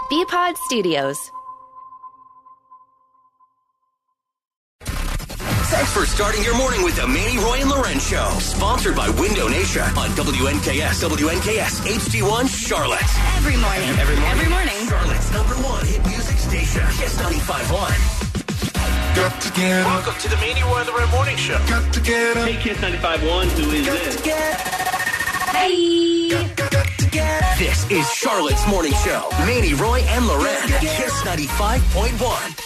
BPod Studios. Thanks for starting your morning with the Manny, Roy, and Loren Show. Sponsored by Window Nation on WNKS HD1 Charlotte. Every morning. Every morning. Charlotte's #1 hit music station. Kiss 95.1. Got to get up. Welcome to the Manny, Roy, and Loren Morning Show. Got to get up. Hey, Kiss 95.1, who is Got this? to get up. Hey. Got to get up. This is Charlotte's Morning Show. Manny, Roy, and Loren. Kiss 95.1.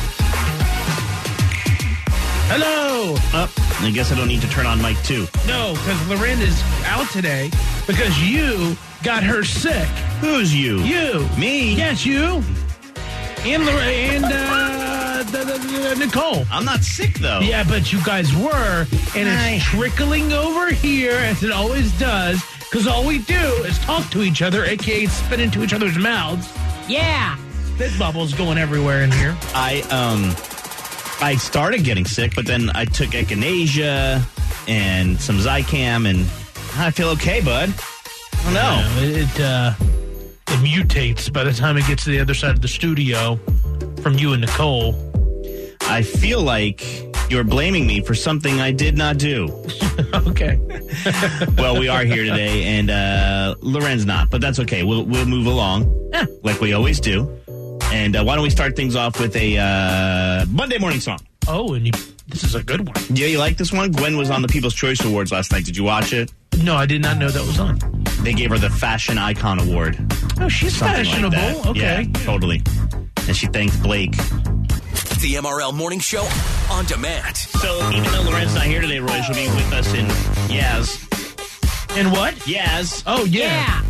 Hello. I guess I don't need to turn on mic 2. No, because Loren is out today because you got her sick. Who's you? You. Me? Yes, you. And Loren and Nicole. I'm not sick, though. Yeah, but you guys were, and it's trickling over here as it always does, because all we do is talk to each other, a.k.a. spit into each other's mouths. Yeah. Spit bubbles going everywhere in here. I started getting sick, but then I took echinacea and some Zicam, and I feel okay, bud. I don't know. It mutates by the time it gets to the other side of the studio from you and Nicole. I feel like you're blaming me for something I did not do. Okay. Well, we are here today, and Loren's not, but that's okay. We'll move along, like we always do. And why don't we start things off with a Monday morning song? Oh, and this is a good one. Yeah, you like this one? Gwen was on the People's Choice Awards last night. Did you watch it? No, I did not know that was on. They gave her the Fashion Icon Award. Oh, she's Something fashionable. like that. Okay. Yeah, totally. And she thanks Blake. The MRL Morning Show on demand. So even though Loren's not here today, Roy, she'll be with us in Yaz. And what? Yaz. Oh, yeah.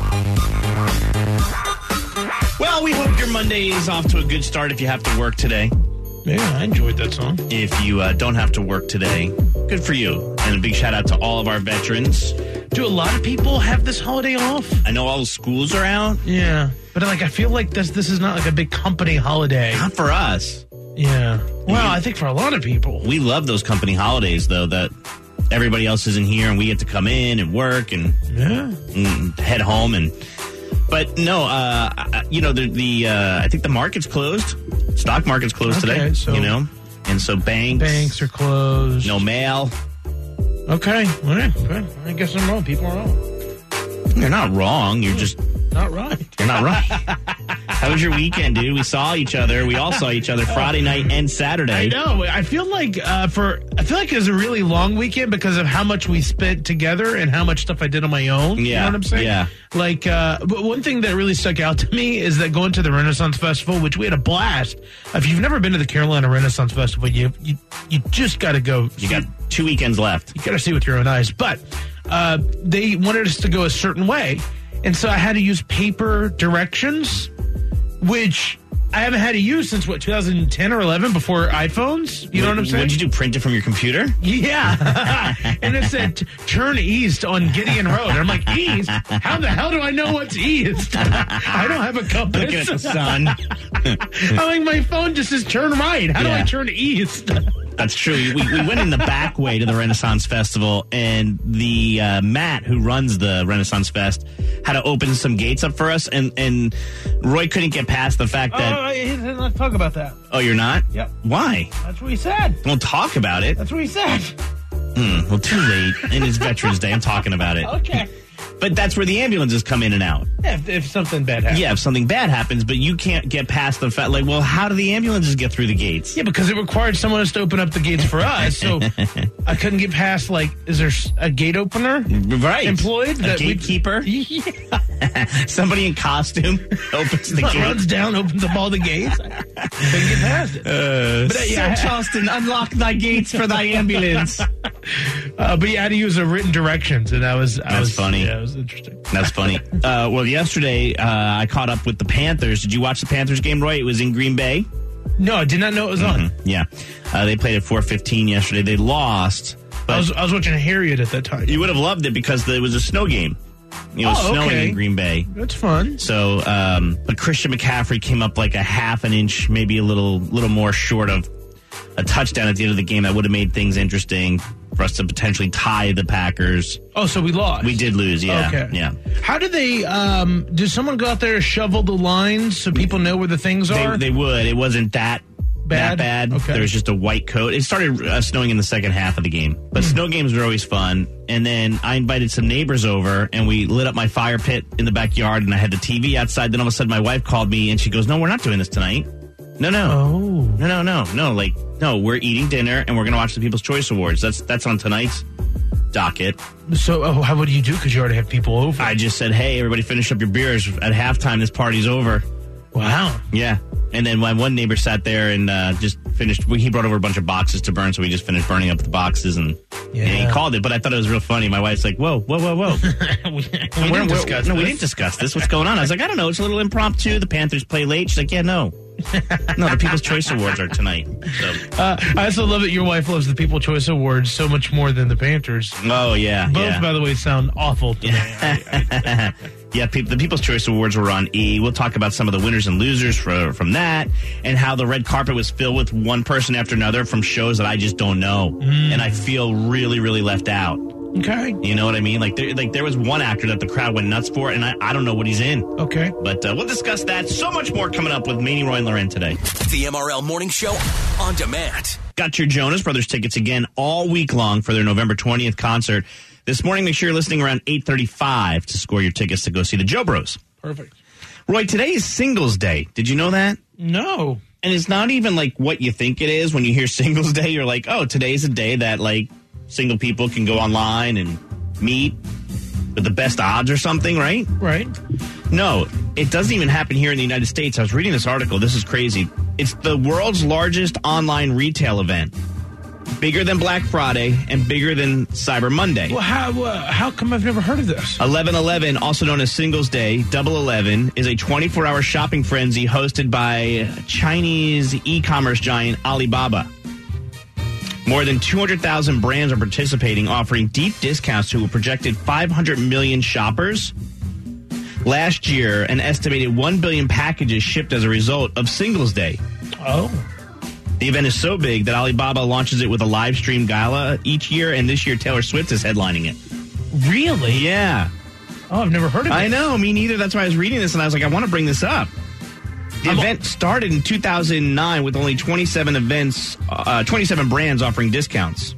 Well, we hope your Monday is off to a good start if you have to work today. Yeah, I enjoyed that song. If you don't have to work today, good for you. And a big shout out to all of our veterans. Do a lot of people have this holiday off? I know all the schools are out. Yeah. But I feel like this is not like a big company holiday. Not for us. Yeah. Well, I think for a lot of people. We love those company holidays, though, that everybody else isn't here and we get to come in and work and head home. But no, I think the market's closed. Stock market's closed today, so, and so banks are closed. No mail. Okay. All right. I guess I'm wrong. People are wrong. You're not wrong. You're just not right. You're not right. How was your weekend, dude? We saw each other. We all saw each other Friday night and Saturday. I know. I feel like it was a really long weekend because of how much we spent together and how much stuff I did on my own. Yeah. You know what I'm saying? Yeah. But one thing that really stuck out to me is that going to the Renaissance Festival, which we had a blast. If you've never been to the Carolina Renaissance Festival, you just got to go. You got 2 weekends left. You got to see with your own eyes. But they wanted us to go a certain way. And so I had to use paper directions, which I haven't had to use since, 2010 or 11, before iPhones? You know what I'm saying? What did you do, print it from your computer? Yeah. And it said, turn east on Gideon Road. I'm like, east? How the hell do I know what's east? I don't have a compass. Look at the sun. I'm like, my phone just says turn right. How do I turn east? That's true. We went in the back way to the Renaissance Festival, and the Matt, who runs the Renaissance Fest, had to open some gates up for us, and Roy couldn't get past the fact that... let's talk about that. Oh, you're not? Yep. Why? That's what he said. We'll talk about it. That's what he said. Well, too late. And it's Veterans Day. I'm talking about it. Okay. But that's where the ambulances come in and out. Yeah, if something bad happens. Yeah, if something bad happens, but you can't get past the fact, well, how do the ambulances get through the gates? Yeah, because it required someone else to open up the gates for us, so I couldn't get past, is there a gate opener? Right. Employed? A gatekeeper? Yeah. Somebody in costume opens the gate. Runs down, opens up all the gates. Couldn't get past it. Sir Charleston, unlock thy gates for thy ambulance. But you had to use written directions, and that's funny. Yeah, it was interesting. That's funny. Well, yesterday I caught up with the Panthers. Did you watch the Panthers game, Roy? It was in Green Bay. No, I did not know it was on. Yeah. They played at 4:15 yesterday. They lost. But I was watching Harriet at that time. You would have loved it because it was a snow game. It was snowing in Green Bay. That's fun. So, but Christian McCaffrey came up like a half an inch, maybe a little more short of a touchdown at the end of the game that would have made things interesting. for us to potentially tie the Packers. Oh, so we lost. We did lose, yeah. Okay. Yeah. How do they, did someone go out there and shovel the lines so people know where the things are? They would. It wasn't that bad. Okay. There was just a white coat. It started snowing in the second half of the game. But snow games were always fun. And then I invited some neighbors over, and we lit up my fire pit in the backyard, and I had the TV outside. Then all of a sudden my wife called me, and she goes, "No, we're not doing this tonight." No. Oh. No, we're eating dinner, and we're going to watch the People's Choice Awards. That's on tonight's docket. So how would you do? Because you already have people over. I just said, "Hey, everybody finish up your beers. At halftime, this party's over." Wow. Yeah. And then my one neighbor sat there and just finished. He brought over a bunch of boxes to burn, so we just finished burning up the boxes, and he called it. But I thought it was real funny. My wife's like, whoa. we didn't discuss this. We didn't discuss this. What's going on? I was like, I don't know. It's a little impromptu. The Panthers play late. She's like, yeah, no. No, the People's Choice Awards are tonight. So. I also love that your wife loves the People's Choice Awards so much more than the Panthers. Oh, yeah. Both, by the way, sound awful to me. Yeah, the People's Choice Awards were on E! We'll talk about some of the winners and losers from that, and how the red carpet was filled with one person after another from shows that I just don't know. And I feel really, really left out. Okay. You know what I mean? Like there was one actor that the crowd went nuts for, and I don't know what he's in. Okay. But we'll discuss that. So much more coming up with Manny, Roy, and Loren today. The MRL Morning Show on demand. Got your Jonas Brothers tickets again all week long for their November 20th concert. This morning, make sure you're listening around 8:35 to score your tickets to go see the Joe Bros. Perfect. Roy, today is Singles Day. Did you know that? No. And it's not even like what you think it is. When you hear Singles Day, you're like, oh, today's a day that like single people can go online and meet with the best odds or something, right? Right. No, it doesn't even happen here in the United States. I was reading this article. This is crazy. It's the world's largest online retail event. Bigger than Black Friday and bigger than Cyber Monday. Well, how come I've never heard of this? 11/11, also known as Singles Day, Double 11, is a 24-hour shopping frenzy hosted by Chinese e-commerce giant Alibaba. More than 200,000 brands are participating, offering deep discounts to a projected 500 million shoppers. Last year, an estimated 1 billion packages shipped as a result of Singles Day. Oh. The event is so big that Alibaba launches it with a live stream gala each year, and this year Taylor Swift is headlining it. Really? Yeah. Oh, I've never heard of it. I know, me neither. That's why I was reading this, and I was like, I want to bring this up. The event started in 2009 with only 27 brands offering discounts.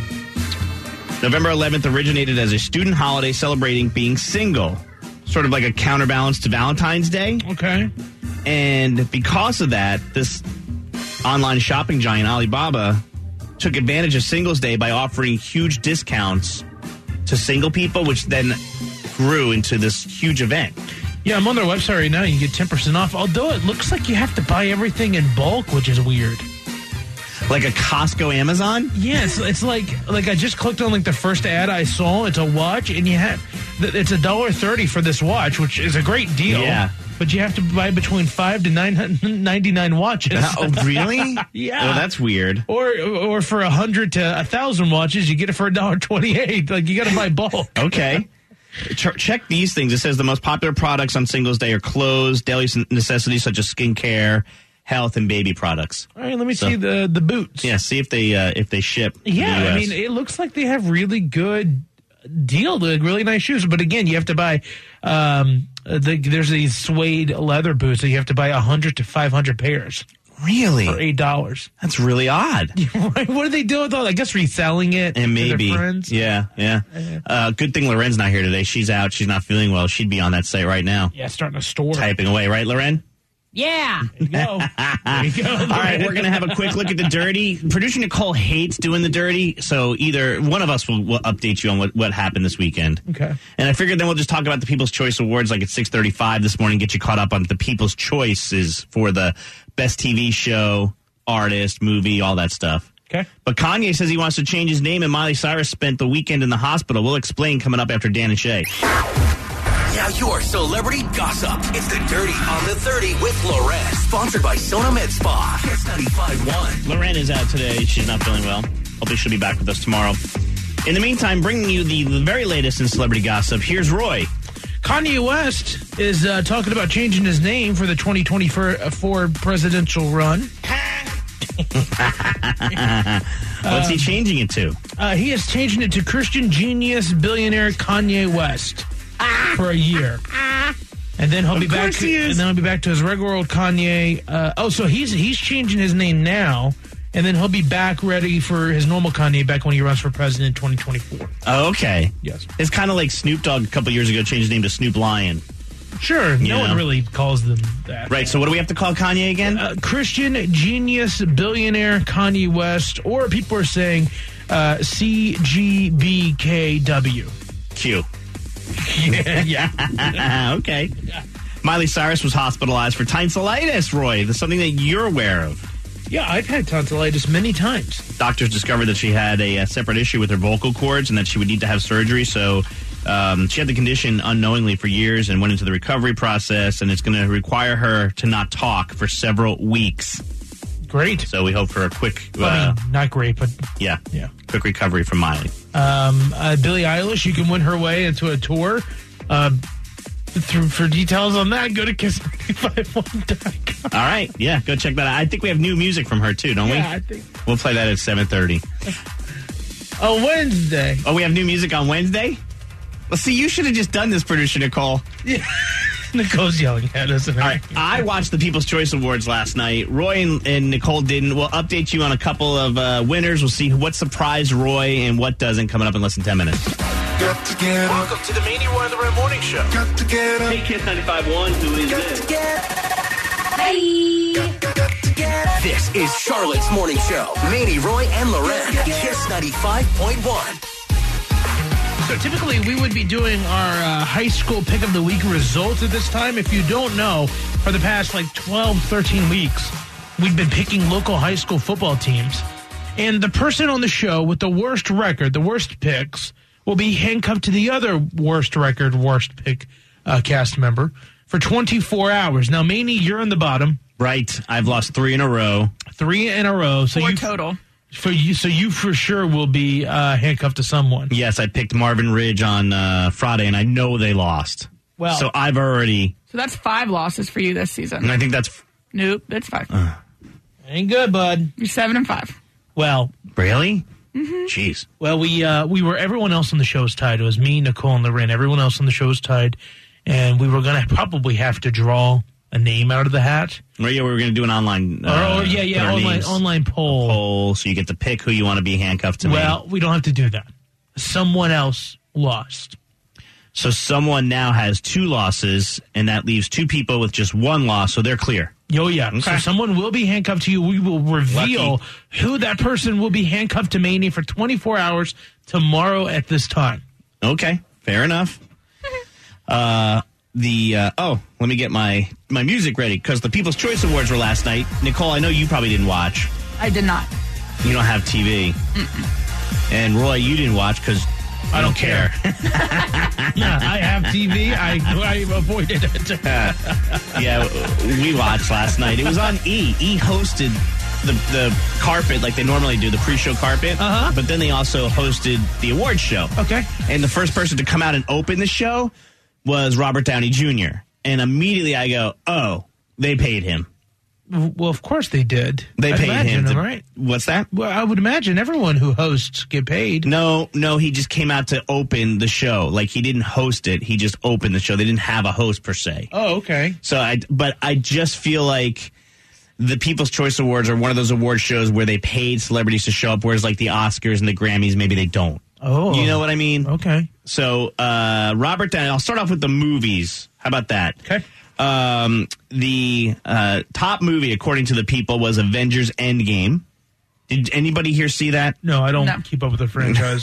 November 11th originated as a student holiday celebrating being single, sort of like a counterbalance to Valentine's Day. Okay. And because of that, this online shopping giant Alibaba took advantage of Singles Day by offering huge discounts to single people, which then grew into this huge event. Yeah, I'm on their website right now. You get 10% off, although it looks like you have to buy everything in bulk, which is weird. Like a Costco Amazon? Yeah, it's like I just clicked on like the first ad I saw. It's a watch, and it's $1.30 for this watch, which is a great deal. Yeah. But you have to buy between 5 to 999 watches. Oh, really? Yeah. Oh, that's weird. Or for 100 to 1,000 watches, you get it for $1.28. Like, you got to buy bulk. Okay. Check these things. It says the most popular products on Singles Day are clothes, daily necessities such as skincare, health, and baby products. All right, let me see the boots. Yeah, see if they ship. Yeah, in the US. I mean, it looks like they have really good deal, like really nice shoes. But again, you have to buy. There's these suede leather boots that you have to buy 100 to 500 pairs. Really? For $8. That's really odd. What are they doing with all that? I guess reselling it and to maybe. their friends. Yeah. Good thing Loren's not here today. She's out. She's not feeling well. She'd be on that site right now. Yeah, starting a store. Typing away, right, Loren? Yeah. There you go. There you go. All right, we're going to have a quick look at the dirty. Producer Nicole hates doing the dirty, so either one of us will update you on what happened this weekend. Okay. And I figured then we'll just talk about the People's Choice Awards like at 6:35 this morning, get you caught up on the People's Choices for the best TV show, artist, movie, all that stuff. Okay. But Kanye says he wants to change his name, and Miley Cyrus spent the weekend in the hospital. We'll explain coming up after Dan and Shay. Now your celebrity gossip. It's the Dirty on the 30 with Loren. Sponsored by Sona Med Spa. Kiss 95.1. Loren is out today. She's not feeling well. Hopefully she'll be back with us tomorrow. In the meantime, bringing you the very latest in celebrity gossip, here's Roy. Kanye West is talking about changing his name for the 2024 presidential run. What's he changing it to? He is changing it to Christian genius billionaire Kanye West for a year. And then he'll be back. And then he'll be back to his regular old Kanye. So he's changing his name now, and then he'll be back ready for his normal Kanye back when he runs for president in 2024. Oh, okay. Yes. It's kind of like Snoop Dogg a couple years ago changed his name to Snoop Lion. Sure. No one really calls them that. Right. So what do we have to call Kanye again? Christian genius billionaire Kanye West, or people are saying CGBKW. Q. Yeah. Okay. Yeah. Miley Cyrus was hospitalized for tonsillitis, Roy. That's something that you're aware of. Yeah, I've had tonsillitis many times. Doctors discovered that she had a separate issue with her vocal cords and that she would need to have surgery. So she had the condition unknowingly for years and went into the recovery process, and it's going to require her to not talk for several weeks. Great. So we hope for a quick... not great, but... Yeah. Quick recovery from Miley. Billie Eilish, you can win her way into a tour. For details on that, go to kiss951.com. All right. Yeah, go check that out. I think we have new music from her, too, don't we? Yeah, I think. We'll play that at 7:30. On Wednesday. Oh, we have new music on Wednesday? Well, see, you should have just done this, producer Nicole. Yeah. Nicole's yelling at us. All right. I watched the People's Choice Awards last night. Roy and Nicole didn't. We'll update you on a couple of winners. We'll see what surprised Roy and what doesn't coming up in less than 10 minutes. Got to get up. Welcome to the Mania Roy and the Red Morning Show. Got to get up. Hey, Kiss 95.1, who is Got this? to get Hey. Got to get up. This is Charlotte's Morning Show. Manny, Roy, and Loren. Kiss 95.1. So typically we would be doing our high school pick of the week results at this time. If you don't know, for the past 12, 13 weeks, we've been picking local high school football teams. And the person on the show with the worst record, the worst picks, will be handcuffed to the other worst record, worst pick cast member for 24 hours. Now, Manny, you're on the bottom. Right. I've lost 3 in a row. 3 in a row. So 4 total. So you for sure will be handcuffed to someone. Yes, I picked Marvin Ridge on Friday, and I know they lost. Well, so I've already... So that's 5 losses for you this season. And I think that's... Nope, that's 5. Ain't good, bud. You're 7-5. Well... Really? Mm-hmm. Jeez. Well, we were, everyone else on the show was tied. It was me, Nicole, and Loren. Everyone else on the show was tied. And we were going to probably have to draw a name out of the hat. Well, yeah, we were going to do an online... online poll. So you get to pick who you want to be handcuffed to. Well, we don't have to do that. Someone else lost. So someone now has 2 losses, and that leaves 2 people with just 1 loss, so they're clear. Oh, yeah. Okay. So someone will be handcuffed to you. We will reveal who that person will be handcuffed to Manny for 24 hours tomorrow at this time. Okay, fair enough. Let me get my music ready, because the People's Choice Awards were last night. Nicole, I know you probably didn't watch. I did not. You don't have TV. Mm-mm. And Roy, you didn't watch because I don't care. Yeah, I have TV. I avoided it. Yeah, we watched last night. It was on E. E hosted the carpet like they normally do, the pre-show carpet. Uh-huh. But then they also hosted the awards show. Okay. And the first person to come out and open the show was Robert Downey Jr. And immediately I go, oh, they paid him. Well, of course they did. They paid him. Right? What's that? Well, I would imagine everyone who hosts get paid. No, he just came out to open the show. Like, he didn't host it. He just opened the show. They didn't have a host per se. Oh, okay. So I just feel like the People's Choice Awards are one of those award shows where they paid celebrities to show up, whereas like the Oscars and the Grammys, maybe they don't. Oh. You know what I mean? Okay. So, Robert Downey, I'll start off with the movies. How about that? Okay. The top movie, according to the people, was Avengers Endgame. Did anybody here see that? No, I don't keep up with the franchise.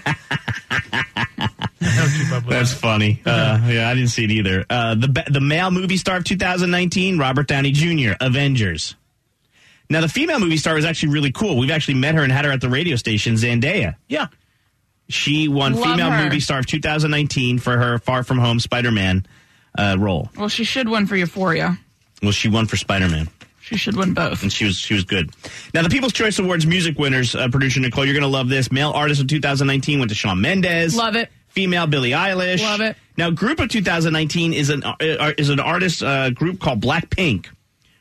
That's funny. Yeah, I didn't see it either. The male movie star of 2019, Robert Downey Jr., Avengers. Now, the female movie star is actually really cool. We've actually met her and had her at the radio station, Zendaya. Yeah. She won Female Movie Star of 2019 for her Far From Home Spider-Man role. Well, she should win for Euphoria. Well, she won for Spider-Man. She should win both. And she was good. Now, the People's Choice Awards music winners, producer Nicole, you're going to love this. Male Artist of 2019 went to Shawn Mendes. Love it. Female Billie Eilish. Love it. Now, Group of 2019 is an artist group called Blackpink,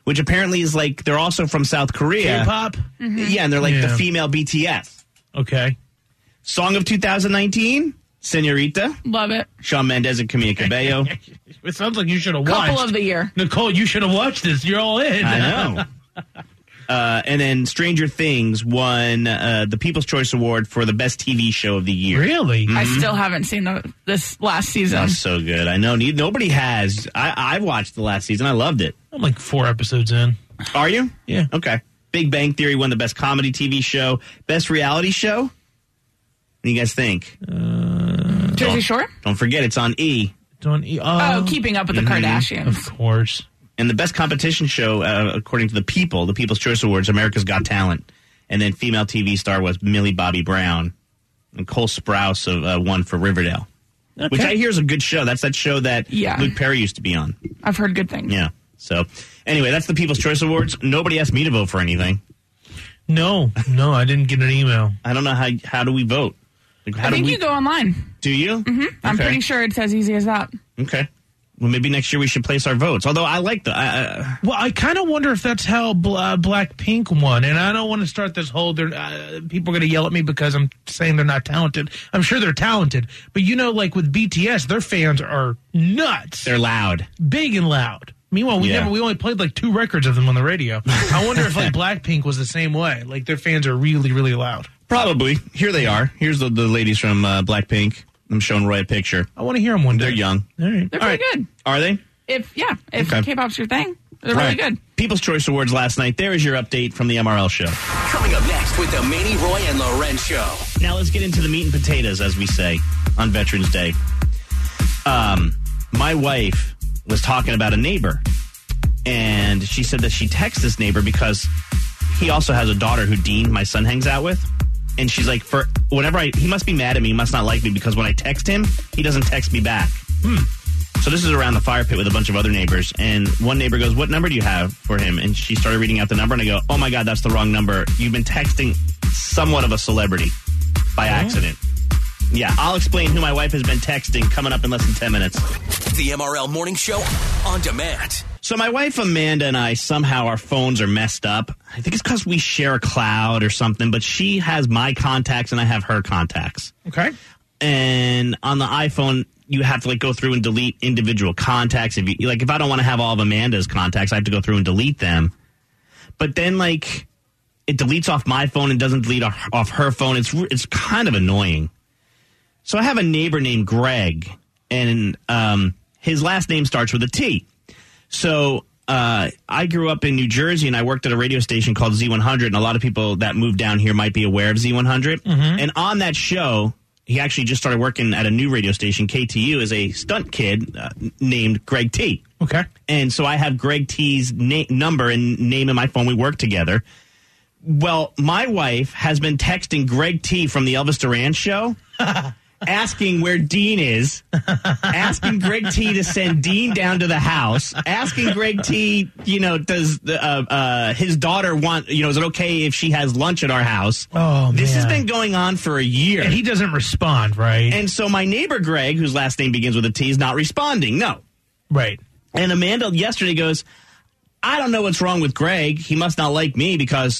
which apparently is like they're also from South Korea. K-pop? Yeah, and they're like the Yeah. female BTS. Okay. Song of 2019, Senorita, Love it. Shawn Mendes and Camila Cabello. It sounds like you should have watched. Couple of the year. Nicole, you should have watched this. You're all in. I know. And then Stranger Things won the People's Choice Award for the best TV show of the year. Really? I still haven't seen this last season. That's so good. I know. Nobody has. I've watched the last season. I loved it. I'm like 4 episodes in. Are you? Yeah. Okay. Big Bang Theory won the best comedy TV show. Best reality show? What do you guys think? Jersey Shore? Don't forget, it's on E. Keeping Up with the Kardashians. Of course. And the best competition show, according to the People's Choice Awards, America's Got Talent. And then female TV star was Millie Bobby Brown. And Cole Sprouse won for Riverdale. Okay. Which I hear is a good show. That's that show that Yeah. Luke Perry used to be on. I've heard good things. Yeah. So, anyway, that's the People's Choice Awards. Nobody asked me to vote for anything. No, I didn't get an email. I don't know how do we vote? Like, how I think do we, you go online. Do you? Mm-hmm. I'm Okay. pretty sure it's as easy as that. Okay. Well, maybe next year we should place our votes. Although I like the... Well, I kind of wonder if that's how Blackpink won, and I don't want to start this whole. People are going to yell at me because I'm saying they're not talented. I'm sure they're talented, but like with BTS, their fans are nuts. they're loud. Big and loud. Meanwhile, we only played like 2 records of them on the radio. I wonder if like Blackpink was the same way. Like their fans are really, really loud. Probably. Here they are. Here's the ladies from Blackpink. I'm showing Roy a picture. I want to hear them one day. They're young. All right. They're All pretty right. good. Are they? If Okay. K-pop's your thing, they're really Right. good. People's Choice Awards last night. There is your update from the MRL show. Coming up next with the Manny, Roy, and Loren Show. Now let's get into the meat and potatoes, as we say, on Veterans Day. My wife was talking about a neighbor, and she said that she texts this neighbor because he also has a daughter who Dean, my son, hangs out with. And she's like, he must be mad at me, he must not like me, because when I text him, he doesn't text me back. So this is around the fire pit with a bunch of other neighbors, and one neighbor goes, "What number do you have for him?" And she started reading out the number, and I go, "Oh my God, that's the wrong number. You've been texting somewhat of a celebrity by accident." Yeah, I'll explain who my wife has been texting coming up in less than 10 minutes. The MRL Morning Show on demand. So my wife Amanda and I, somehow our phones are messed up. I think it's because we share a cloud or something, but she has my contacts and I have her contacts. Okay. And on the iPhone, you have to go through and delete individual contacts. If I don't want to have all of Amanda's contacts, I have to go through and delete them. But then it deletes off my phone and doesn't delete off her phone. It's kind of annoying. So I have a neighbor named Greg, and his last name starts with a T. So I grew up in New Jersey, and I worked at a radio station called Z100, and a lot of people that moved down here might be aware of Z100. Mm-hmm. And on that show, he actually just started working at a new radio station, KTU, as a stunt kid named Greg T. Okay. And so I have Greg T's number and name in my phone. We work together. Well, my wife has been texting Greg T from the Elvis Duran show, asking where Dean is, asking Greg T to send Dean down to the house, asking Greg T, does his daughter want, is it okay if she has lunch at our house? Oh, This has man. been going on for a year. And he doesn't respond, right? And so my neighbor Greg, whose last name begins with a T, is not responding. No. Right. And Amanda yesterday goes, "I don't know what's wrong with Greg. He must not like me because,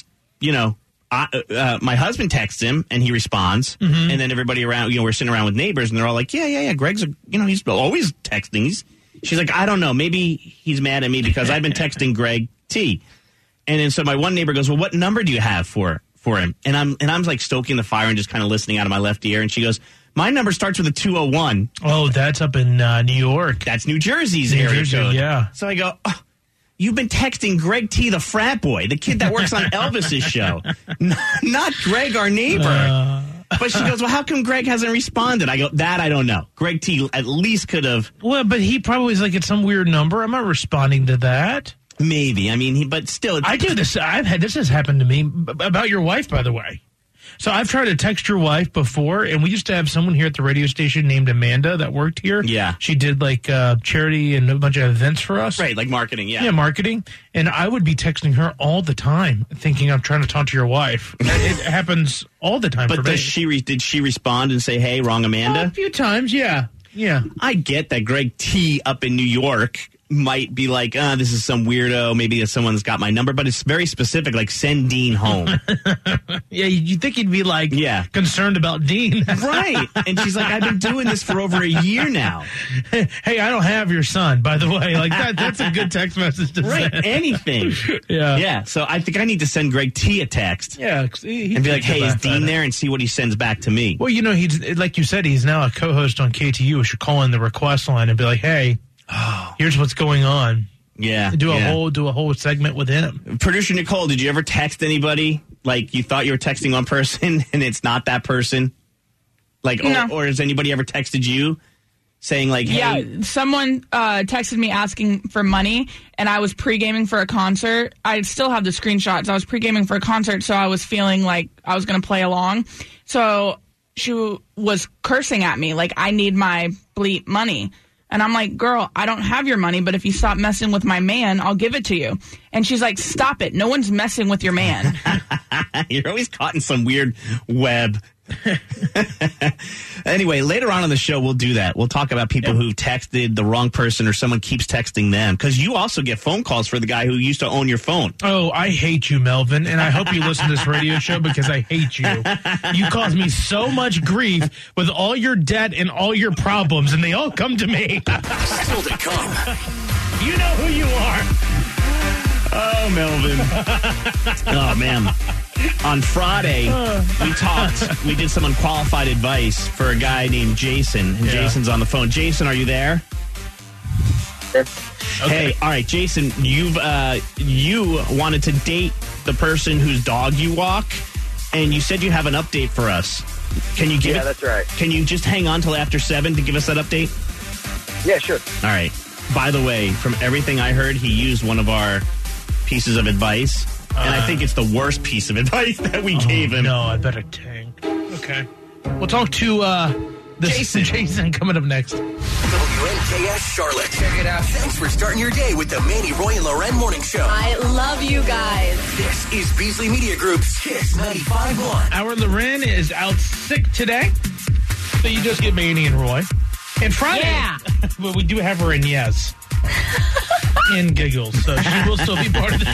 my husband texts him and he responds." Mm-hmm. And then everybody around, we're sitting around with neighbors and they're all like, yeah. Greg's, he's always texting. She's like, "I don't know. Maybe he's mad at me because I've been texting Greg T." And then so my one neighbor goes, "Well, what number do you have for him?" And I'm like stoking the fire and just kind of listening out of my left ear. And she goes, "My number starts with a 201. Oh, that's up in New York. That's New Jersey's New area Jersey, code. yeah. So I go, "Oh, you've been texting Greg T, the frat boy, the kid that works on Elvis's show, not Greg, our neighbor." But she goes, "Well, how come Greg hasn't responded?" I go, "That I don't know. Greg T at least could have." Well, but he probably is it's some weird number. I'm not responding to that. Maybe. I mean, but still. I do this. This has happened to me about your wife, by the way. So I've tried to text your wife before, and we used to have someone here at the radio station named Amanda that worked here. Yeah. She did charity and a bunch of events for us. Right, like marketing, yeah. Yeah, marketing. And I would be texting her all the time thinking I'm trying to talk to your wife. It happens all the time for But me. did she respond and say, "Hey, wrong Amanda"? A few times, yeah. Yeah. I get that Greg T up in New York might be like, this is some weirdo. Maybe someone's got my number, but it's very specific, like send Dean home. Yeah, you'd think he'd be like concerned about Dean. Right. And she's like, I've been doing this for over a year now. Hey, I don't have your son, by the way. Like that's a good text message to send. Anything. Yeah. So I think I need to send Greg T a text. Yeah. And be like, hey, is Dean there? And see what he sends back to me. Well, he's like you said, he's now a co-host on KTU. We should call in the request line and be like, hey, here's what's going on. Yeah. Do a whole segment with him. Producer Nicole, did you ever text anybody like you thought you were texting one person and it's not that person? Like, no. or has anybody ever texted you saying like, hey? Yeah, someone texted me asking for money, and I was pre-gaming for a concert. I still have the screenshots. I was pre-gaming for a concert, so I was feeling like I was going to play along. So she was cursing at me like, I need my bleep money. And I'm like, girl, I don't have your money, but if you stop messing with my man, I'll give it to you. And she's like, stop it. No one's messing with your man. You're always caught in some weird web. Anyway, later on in the show, we'll do that. We'll talk about people who texted the wrong person or someone keeps texting them. Because you also get phone calls for the guy who used to own your phone. Oh, I hate you, Melvin. And I hope you listen to this radio show because I hate you. You cause me so much grief with all your debt and all your problems, and they all come to me. Still to come. You know who you are. Oh, Melvin. Oh, man. On Friday, we did some unqualified advice for a guy named Jason. And Jason's on the phone. Jason, are you there? Sure. Okay. Hey, all right, Jason, you wanted to date the person whose dog you walk, and you said you have an update for us. Can you give it? Yeah, that's right. Can you just hang on till after 7 to give us that update? Yeah, sure. All right. By the way, from everything I heard, he used one of our pieces of advice, and I think it's the worst piece of advice that we gave him. No, I better tank. Okay. We'll talk to Jason coming up next. WNKS Charlotte. Check it out. Thanks for starting your day with the Manny, Roy, and Loren Morning Show. I love you guys. This is Beasley Media Group's Kiss 95.1. Our Loren is out sick today, so you just get Manny and Roy. And Friday, but we do have her in Yes. In giggles, so she will still be part of the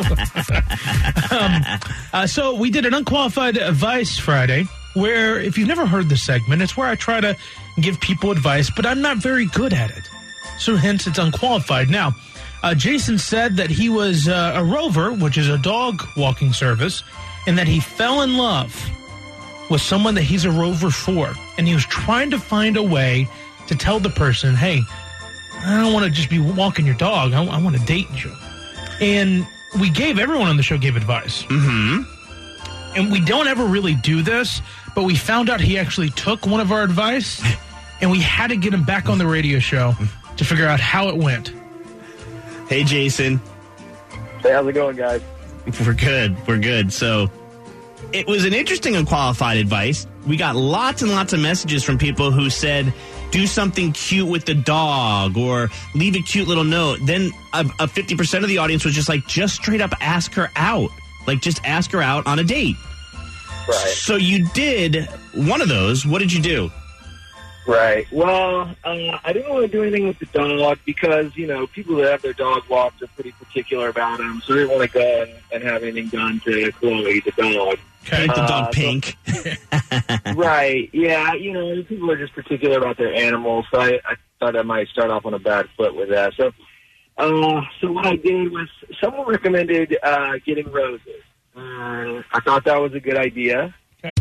show. So we did an unqualified advice Friday, where if you've never heard the segment, it's where I try to give people advice, but I'm not very good at it. So hence it's unqualified. Now, Jason said that he was a Rover, which is a dog walking service, and that he fell in love with someone that he's a Rover for. And he was trying to find a way to tell the person, hey, I don't want to just be walking your dog. I want to date you. And everyone on the show gave advice. Mm-hmm. And we don't ever really do this, but we found out he actually took one of our advice, and we had to get him back on the radio show to figure out how it went. Hey, Jason. Hey, how's it going, guys? We're good. So it was an interesting unqualified advice. We got lots and lots of messages from people who said, do something cute with the dog or leave a cute little note. Then a 50% of the audience was just like, just straight up ask her out. Like, just ask her out on a date. Right. So you did one of those. What did you do? Right. Well, I didn't want to do anything with the dog because, people that have their dog walked are pretty particular about them. So I didn't want to go and have anything done to Chloe, the dog. Paint the dog pink. Right. Yeah. People are just particular about their animals. So I thought I might start off on a bad foot with that. So what I did was someone recommended getting roses. I thought that was a good idea.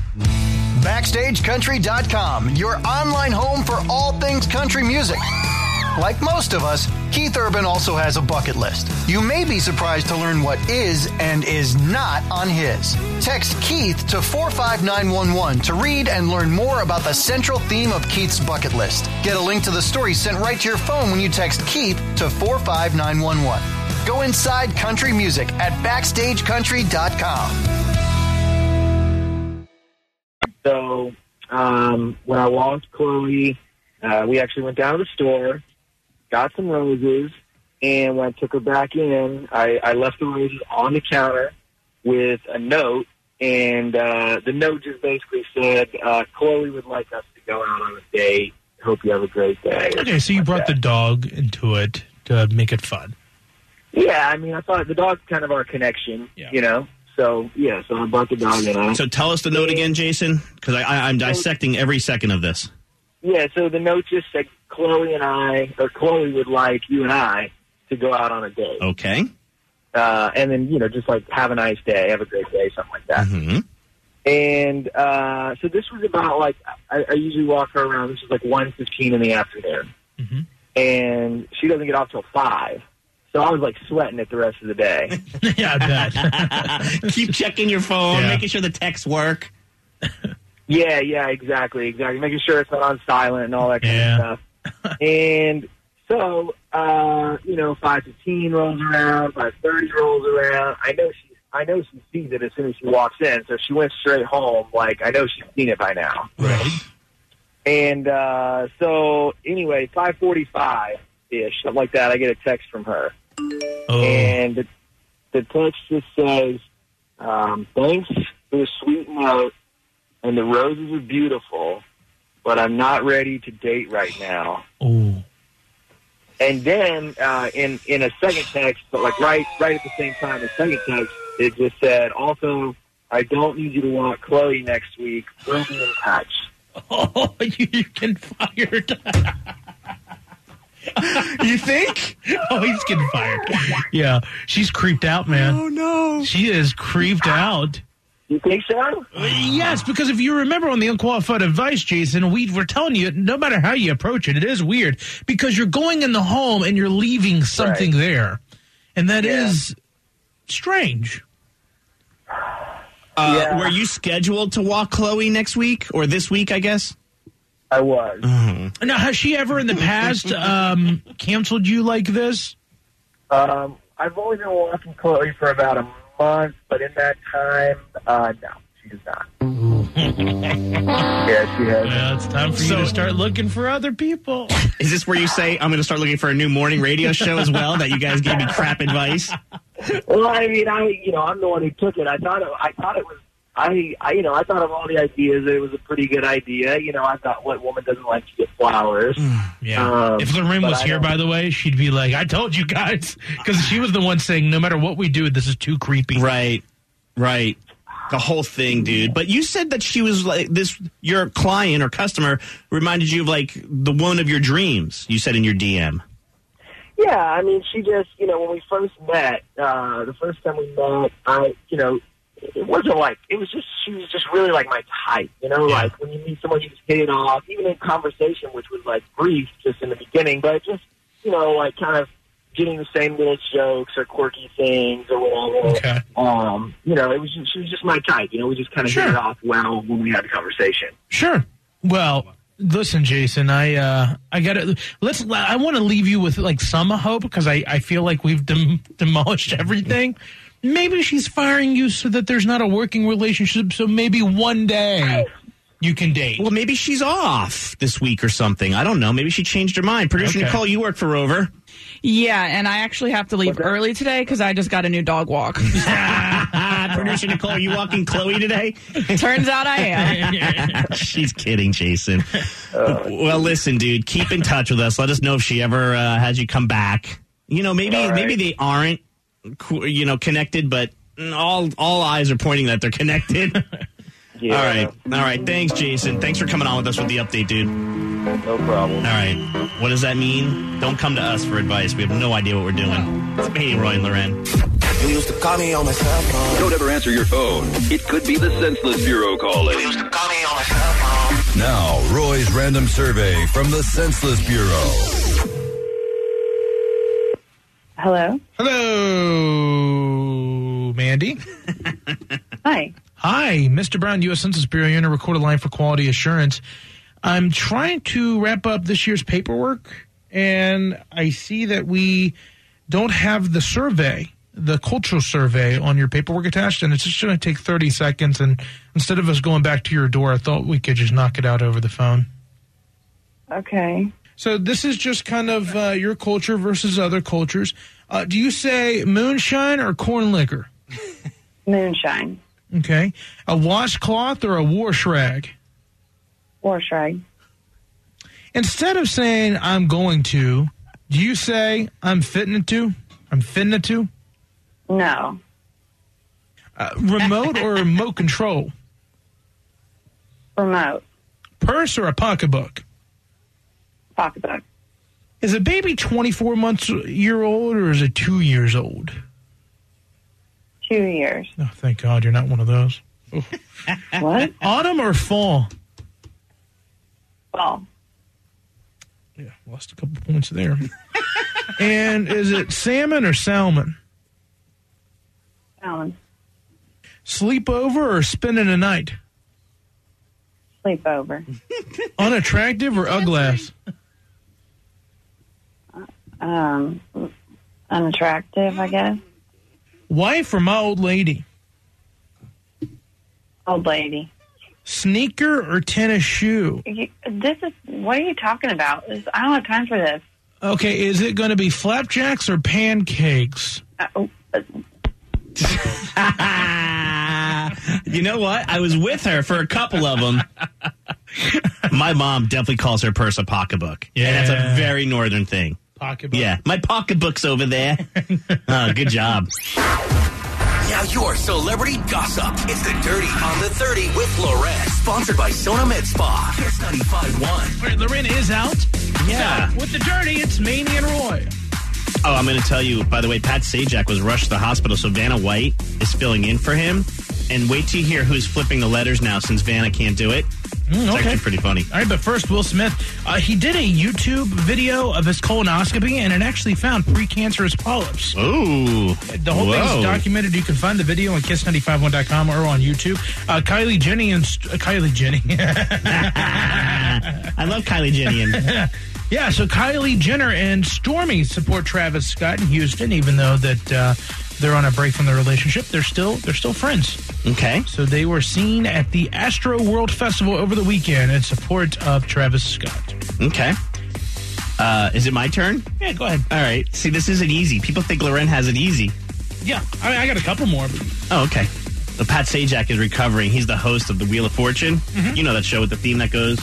BackstageCountry.com, your online home for all things country music. Like most of us, Keith Urban also has a bucket list. You may be surprised to learn what is and is not on his. Text Keith to 45911 to read and learn more about the central theme of Keith's bucket list. Get a link to the story sent right to your phone when you text Keith to 45911. Go inside country music at BackstageCountry.com. So when I walked Chloe, we actually went down to the store, got some roses, and when I took her back in, I left the roses on the counter with a note, and the note just basically said, Chloe would like us to go out on a date. Hope you have a great day. Okay, so you brought the dog into it. to make it fun. Yeah, I mean, I thought the dog's kind of our connection, you know? So, yeah, so I brought the dog in. So tell us the note again, Jason, because I'm dissecting every second of this. Yeah, so the note just said Chloe would like you and I to go out on a date. Okay. And then, you know, just like have a nice day, have a great day, something like that. Mm-hmm. And so this was about like, I usually walk her around, this is like 1:15 in the afternoon. Mm-hmm. And she doesn't get off till 5. So I was like sweating it the rest of the day. Yeah, I bet. Keep checking your phone, making sure the texts work. Yeah, exactly. Making sure it's not on silent and all that kind of stuff. And so, 5:15 rolls around, 5:30 rolls around. I know she sees it as soon as she walks in, so she went straight home. Like, I know she's seen it by now. Right. And so, anyway, 5:45-ish, something like that, I get a text from her. Oh. And the text just says, thanks for the sweet note, and the roses are beautiful, but I'm not ready to date right now. Oh. And then in a second text, but like right at the same time, the second text, it just said, also, I don't need you to want Chloe next week. We'll be in touch. Oh, you can fired. You think? Oh, he's getting fired. Yeah, she's creeped out, man. Oh, no. She is creeped out. You think so? Yes, because if you remember on the Unqualified Advice, Jason, we were telling you, no matter how you approach it, it is weird because you're going in the home and you're leaving something there. And that is strange. Were you scheduled to walk Chloe next week or this week, I guess? I was. Mm-hmm. Now, has she ever in the past canceled you like this? I've only been walking Chloe for about a month, but in that time, no, she has not. Yeah, she has. Well, it's time for you to start looking for other people. Is this where you say, I'm going to start looking for a new morning radio show as well, that you guys gave me crap advice? Well, I mean, I'm the one who took it. I thought of all the ideas. It was a pretty good idea. You know, I thought, what woman doesn't like to get flowers? Yeah. If Lorraine was here, by the way, she'd be like, I told you guys. Because she was the one saying, no matter what we do, this is too creepy. Right. The whole thing, dude. But you said that she was like this, your client or customer reminded you of like the one of your dreams, you said in your DM. Yeah, I mean, she just, when we first met, the first time we met, it wasn't like, she was just really like my type, like when you meet someone, you just hit it off, even in conversation, which was like brief just in the beginning, but just, like kind of getting the same little jokes or quirky things or whatever. Okay. She was just my type, we just kind of hit it off well when we had the conversation. Sure. Well, listen, Jason, I want to leave you with like some hope because I feel like we've demolished everything. Maybe she's firing you so that there's not a working relationship, so maybe one day you can date. Well, maybe she's off this week or something. I don't know. Maybe she changed her mind. Producer Nicole, you work for Rover. Yeah, and I actually have to leave early today because I just got a new dog walk. Producer Nicole, are you walking Chloe today? Turns out I am. She's kidding, Jason. Well, listen, dude, keep in touch with us. Let us know if she ever has you come back. Maybe they aren't, connected, but all eyes are pointing that they're connected. Yeah. All right. Thanks, Jason. Thanks for coming on with us with the update, dude. No problem. All right. What does that mean? Don't come to us for advice. We have no idea what we're doing. It's me, Roy and Loren. You used to call me on my cell phone. Don't ever answer your phone. It could be the Senseless Bureau calling. You used to call me on my cell phone. Now, Roy's random survey from the Senseless Bureau. Hello? Hello, Mandy. Hi. Hi, Mr. Brown, U.S. Census Bureau. You're in a recorded line for quality assurance. I'm trying to wrap up this year's paperwork, and I see that we don't have the survey, the cultural survey, on your paperwork attached, and it's just going to take 30 seconds. And instead of us going back to your door, I thought we could just knock it out over the phone. Okay. So this is just kind of your culture versus other cultures. Do you say moonshine or corn liquor? Moonshine. Okay. A washcloth or a wash rag? Wash rag. Instead of saying, I'm going to, Do you say, I'm fitting it to? I'm fitting it to? No. Remote or remote control? Remote. Purse or a pocketbook? Pocketbook. Is a baby 24 months year old or is it 2 years old? 2 years. Oh, thank God you're not one of those. What? Autumn or fall? Fall. Yeah, lost a couple points there. And is it salmon or salmon? Salmon. Sleepover or spending a night? Sleepover. Unattractive or uglass? Unattractive, I guess. Wife or my old lady? Old lady. Sneaker or tennis shoe? What are you talking about? I don't have time for this. Okay, is it going to be flapjacks or pancakes? You know what? I was with her for a couple of them. My mom definitely calls her purse a pocketbook. Yeah. And that's a very northern thing. Pocketbook? Yeah. My pocketbook's over there. Oh, good job. Now your celebrity gossip. It's the Dirty on the 30 with Loren. Sponsored by Sona Med Spa. Kiss 95.1. All right, Loren is out. Yeah. So, with the Dirty, it's Mamie and Roy. Oh, I'm going to tell you, by the way, Pat Sajak was rushed to the hospital, so Vanna White is filling in for him. And wait till you hear who's flipping the letters now since Vanna can't do it. It's actually pretty funny. All right, but first, Will Smith. He did a YouTube video of his colonoscopy, and it actually found precancerous polyps. Ooh. The whole thing's documented. You can find the video on Kiss951.com or on YouTube. Kylie Jenny. I love Kylie Jenny. Yeah, so Kylie Jenner and Stormy support Travis Scott in Houston, even though that they're on a break from their relationship. They're still friends. Okay. So they were seen at the Astro World Festival over the weekend in support of Travis Scott. Okay. Is it my turn? Yeah, go ahead. All right. See, this isn't easy. People think Loren has it easy. Yeah, I got a couple more. Oh, okay. So Pat Sajak is recovering. He's the host of the Wheel of Fortune. Mm-hmm. You know that show with the theme that goes...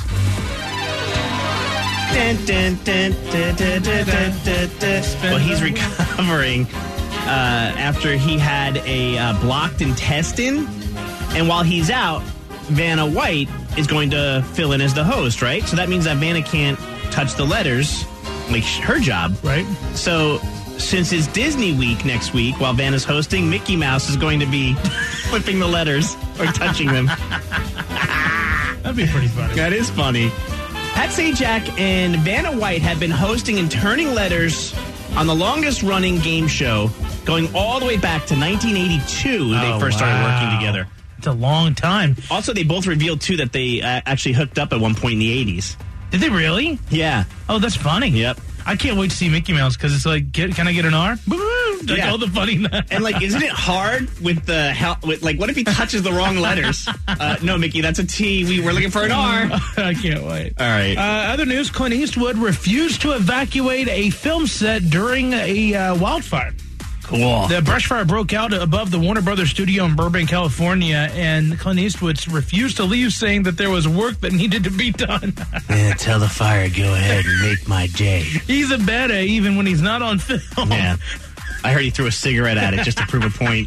Well, he's recovering after he had a blocked intestine. And while he's out, Vanna White is going to fill in as the host, right? So that means that Vanna can't touch the letters, like her job. Right. So since it's Disney week next week, while Vanna's hosting, Mickey Mouse is going to be flipping the letters or touching them. That'd be pretty funny. That is funny. Pat Sajak and Vanna White have been hosting and turning letters on the longest-running game show, going all the way back to 1982. They first started working together. It's a long time. Also, they both revealed, too, that they actually hooked up at one point in the 80s. Did they really? Yeah. Oh, that's funny. Yep. I can't wait to see Mickey Mouse because it's like, can I get an R? Like all the funny. And like, isn't it hard with the what if he touches the wrong letters? No, Mickey, that's a T. We're looking for an R. I can't wait. All right. Other news: Clint Eastwood refused to evacuate a film set during a wildfire. Cool. The brush fire broke out above the Warner Brothers studio in Burbank, California, and Clint Eastwood refused to leave, saying that there was work that needed to be done. Yeah, tell the fire, go ahead and make my day. He's a bad A even when he's not on film. Yeah. I heard he threw a cigarette at it just to prove a point.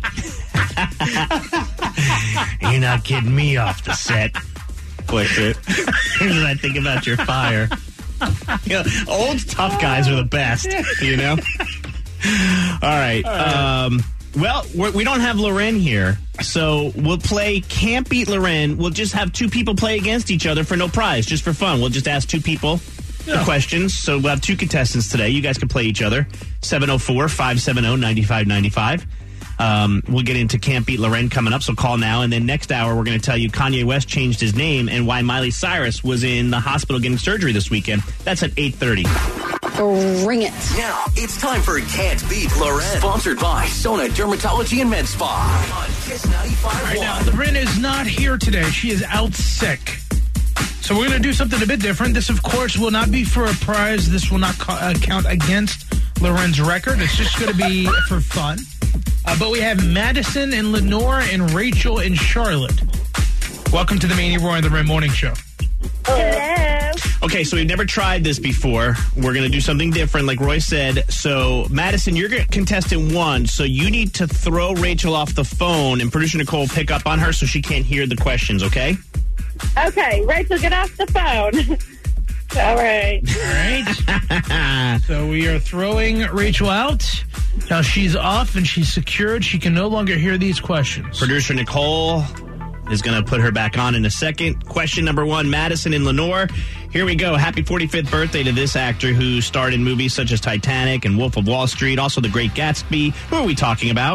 You're not getting me off the set. Push it. Here's what I think about your fire. You know, old tough guys are the best, you know? All right. Well, we don't have Loren here, so we'll play Can't Beat Loren. We'll just have two people play against each other for no prize, just for fun. We'll just ask two people the questions. So we'll have two contestants today. You guys can play each other. 704-570-9595. We'll get into Can't Beat Loren coming up, so call now. And then next hour, we're going to tell you Kanye West changed his name and why Miley Cyrus was in the hospital getting surgery this weekend. That's at 8:30. Bring it. Now it's time for Can't Beat Loren. Sponsored by Sona Dermatology and Med Spa. On Kiss 95.1. Right now, Loren is not here today. She is out sick. So we're going to do something a bit different. This, of course, will not be for a prize. This will not count against Loren's record. It's just going to be for fun. But we have Madison and Lenore and Rachel and Charlotte. Welcome to the Mamie, Roy and the Red Morning Show. Hello. Okay, so we've never tried this before. We're going to do something different, like Roy said. So, Madison, you're contestant 1, so you need to throw Rachel off the phone, and producer Nicole will pick up on her so she can't hear the questions, okay? Okay, Rachel, get off the phone. All right. All right. So we are throwing Rachel out. Now she's off and she's secured. She can no longer hear these questions. Producer Nicole is going to put her back on in a second. Question number 1, Madison in Lenore. Here we go. Happy 45th birthday to this actor who starred in movies such as Titanic and Wolf of Wall Street, also The Great Gatsby. Who are we talking about?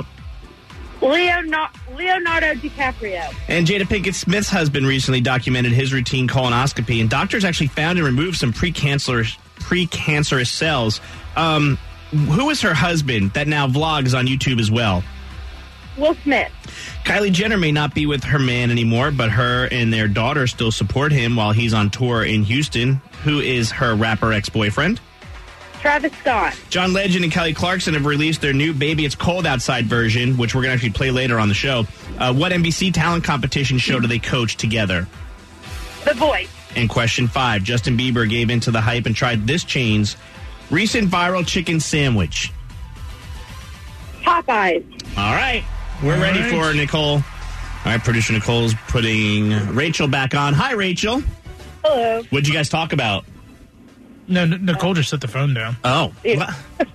Leonardo DiCaprio. And Jada Pinkett Smith's husband recently documented his routine colonoscopy, and doctors actually found and removed some precancerous cells. Who is her husband that now vlogs on YouTube as well? Will Smith. Kylie Jenner may not be with her man anymore, but her and their daughter still support him while he's on tour in Houston. Who is her rapper ex-boyfriend? Travis Scott. John Legend and Kelly Clarkson have released their new Baby It's Cold Outside version, which we're going to actually play later on the show. What NBC talent competition show do they coach together? The Voice. And question 5, Justin Bieber gave into the hype and tried this chain's recent viral chicken sandwich. Popeyes. All right. We're ready for Nicole. All right, producer Nicole's putting Rachel back on. Hi, Rachel. Hello. What'd you guys talk about? No, Nicole just set the phone down. Oh. Well,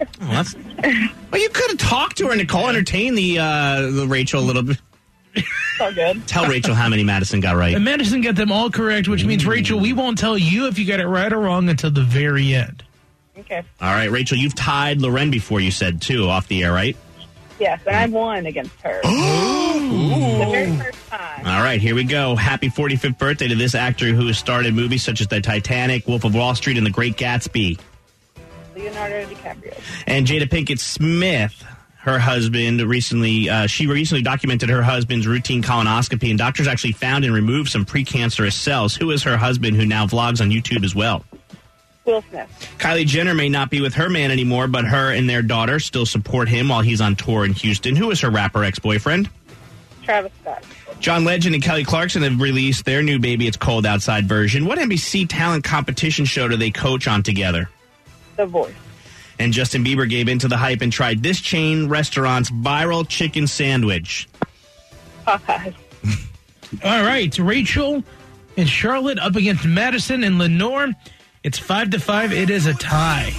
you could have talked to her, Nicole. Entertain the Rachel a little bit. So good. Tell Rachel how many Madison got right. And Madison got them all correct, which means, Rachel, we won't tell you if you got it right or wrong until the very end. Okay. All right, Rachel, you've tied Loren before, you said, too, off the air, right? Yes, and I've won against her. The very first time. All right, here we go. Happy 45th birthday to this actor who has starred in movies such as The Titanic, Wolf of Wall Street, and The Great Gatsby. Leonardo DiCaprio. And Jada Pinkett Smith, her husband, recently documented her husband's routine colonoscopy, and doctors actually found and removed some precancerous cells. Who is her husband who now vlogs on YouTube as well? Will Smith. Kylie Jenner may not be with her man anymore, but her and their daughter still support him while he's on tour in Houston. Who is her rapper ex-boyfriend? Travis Scott. John Legend and Kelly Clarkson have released their new Baby It's Cold Outside version. What NBC talent competition show do they coach on together? The Voice. And Justin Bieber gave into the hype and tried this chain restaurant's viral chicken sandwich. Popeyes. All right, Rachel and Charlotte up against Madison and Lenore. It's 5-5. It is a tie.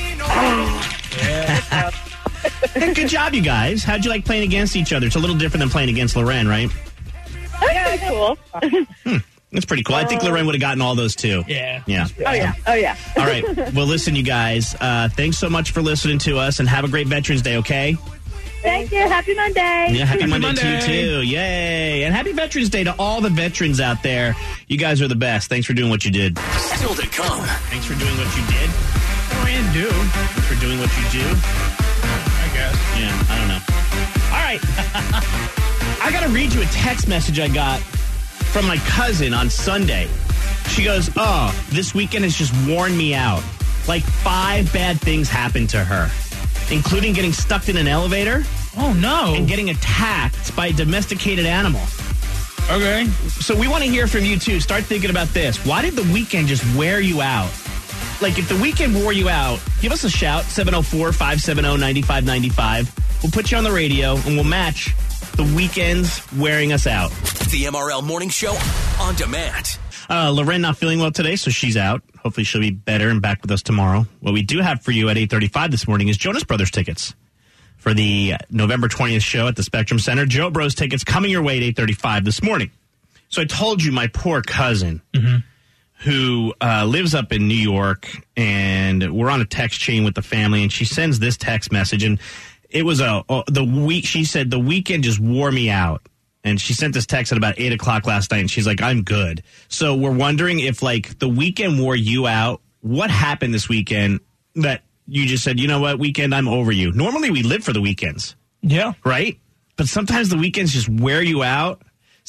Yeah. Good job, you guys. How'd you like playing against each other? It's a little different than playing against Loren, right? That's cool. That's pretty cool. I think Loren would have gotten all those, too. Yeah. Oh, yeah. All right. Well, listen, you guys. Thanks so much for listening to us, and have a great Veterans Day, okay? Thank you. Happy Monday. Yeah, happy Monday to you, too. Yay. And happy Veterans Day to all the veterans out there. You guys are the best. Thanks for doing what you did. Still to come. Thanks for doing what you did. And do. Thanks for doing what you do. I guess. Yeah, I don't know. All right. I got to read you a text message I got from my cousin on Sunday. She goes, this weekend has just worn me out. Like 5 bad things happened to her, including getting stuck in an elevator. Oh, no. And getting attacked by a domesticated animal. Okay. So we want to hear from you, too. Start thinking about this. Why did the weekend just wear you out? Like, if the weekend wore you out, give us a shout, 704-570-9595. We'll put you on the radio, and we'll match the weekends wearing us out. The MRL Morning Show on demand. Loren not feeling well today, so she's out. Hopefully she'll be better and back with us tomorrow. What we do have for you at 8:35 this morning is Jonas Brothers tickets for the November 20th show at the Spectrum Center. Joe Bros tickets coming your way at 8:35 this morning. So I told you my poor cousin who lives up in New York, and we're on a text chain with the family, and she sends this text message, and it was she said the weekend just wore me out. And she sent this text at about 8 o'clock last night, and she's like, I'm good. So we're wondering if, like, the weekend wore you out. What happened this weekend that you just said, you know what, weekend, I'm over you? Normally we live for the weekends. Yeah. Right? But sometimes the weekends just wear you out.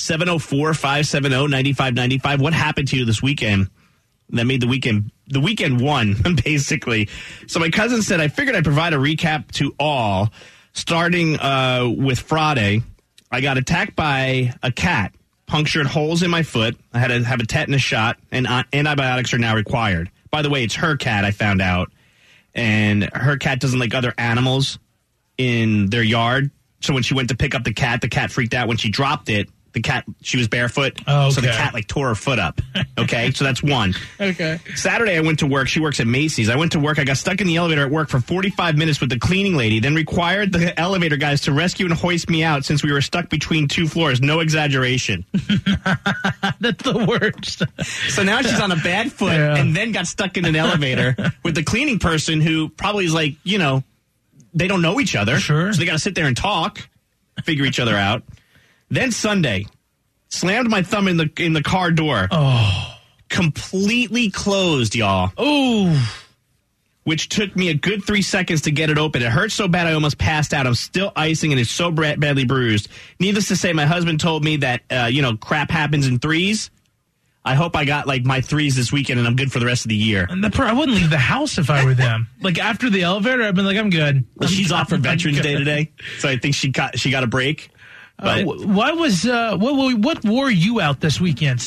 704-570-9595. What happened to you this weekend that made the weekend one, basically? So my cousin said, I figured I'd provide a recap to all, starting with Friday. I got attacked by a cat punctured holes in my foot. I had to have a tetanus shot, and antibiotics are now required. By the way, it's her cat, I found out. And her cat doesn't like other animals in their yard. So when she went to pick up the cat freaked out when she dropped it. She was barefoot, so the cat tore her foot up. Okay, so that's one. Okay. Saturday, I went to work. She works at Macy's. I went to work. I got stuck in the elevator at work for 45 minutes with the cleaning lady, then required the elevator guys to rescue and hoist me out since we were stuck between two floors. No exaggeration. That's the worst. So now she's on a bad foot and then got stuck in an elevator with the cleaning person who probably is like, they don't know each other. Sure. So they got to sit there and talk, figure each other out. Then Sunday, slammed my thumb in the car door. Oh. Completely closed, y'all. Oh. Which took me a good 3 seconds to get it open. It hurt so bad I almost passed out. I'm still icing and it's so badly bruised. Needless to say, my husband told me that, crap happens in threes. I hope I got my threes this weekend and I'm good for the rest of the year. And I wouldn't leave the house if I were them. After the elevator, I'd been like, I'm good. Well, she's off for Veterans Day today, so I think she got a break. But what wore you out this weekend?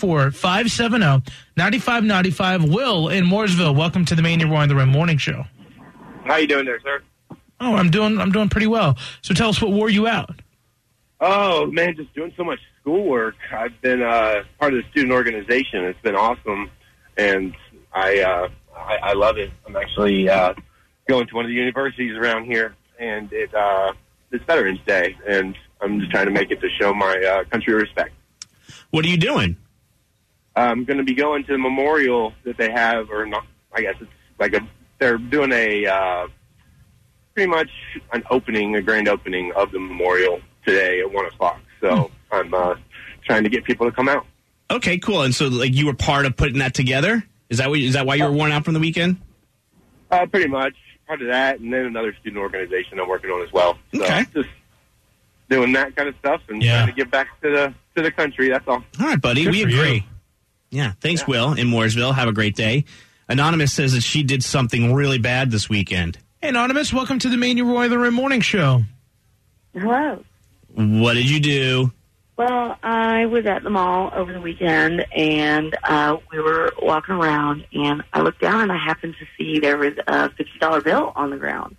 704-570-9595. Will in Mooresville. Welcome to the Main You're in the Room morning show. How you doing there, sir? Oh, I'm doing pretty well. So tell us what wore you out. Oh man, just doing so much schoolwork. I've been part of the student organization. It's been awesome, and I love it. I'm actually going to one of the universities around here, and it's Veterans Day, and I'm just trying to make it to show my country respect. What are you doing? I'm going to be going to the memorial that they have, or not, I guess it's they're doing pretty much a grand opening of the memorial today at 1 o'clock. So I'm trying to get people to come out. Okay, cool. And so you were part of putting that together? Is that why you were worn out from the weekend? Pretty much. Part of that, and then another student organization I'm working on as well. So okay. Just doing that kind of stuff and trying to give back to the country. That's all. All right, buddy. We agree. You. Yeah. Thanks, Will, in Mooresville. Have a great day. Anonymous says that she did something really bad this weekend. Hey, Anonymous, welcome to the Main You're in the Room morning show. Hello. What did you do? Well, I was at the mall over the weekend, and we were walking around, and I looked down, and I happened to see there was a $50 bill on the ground.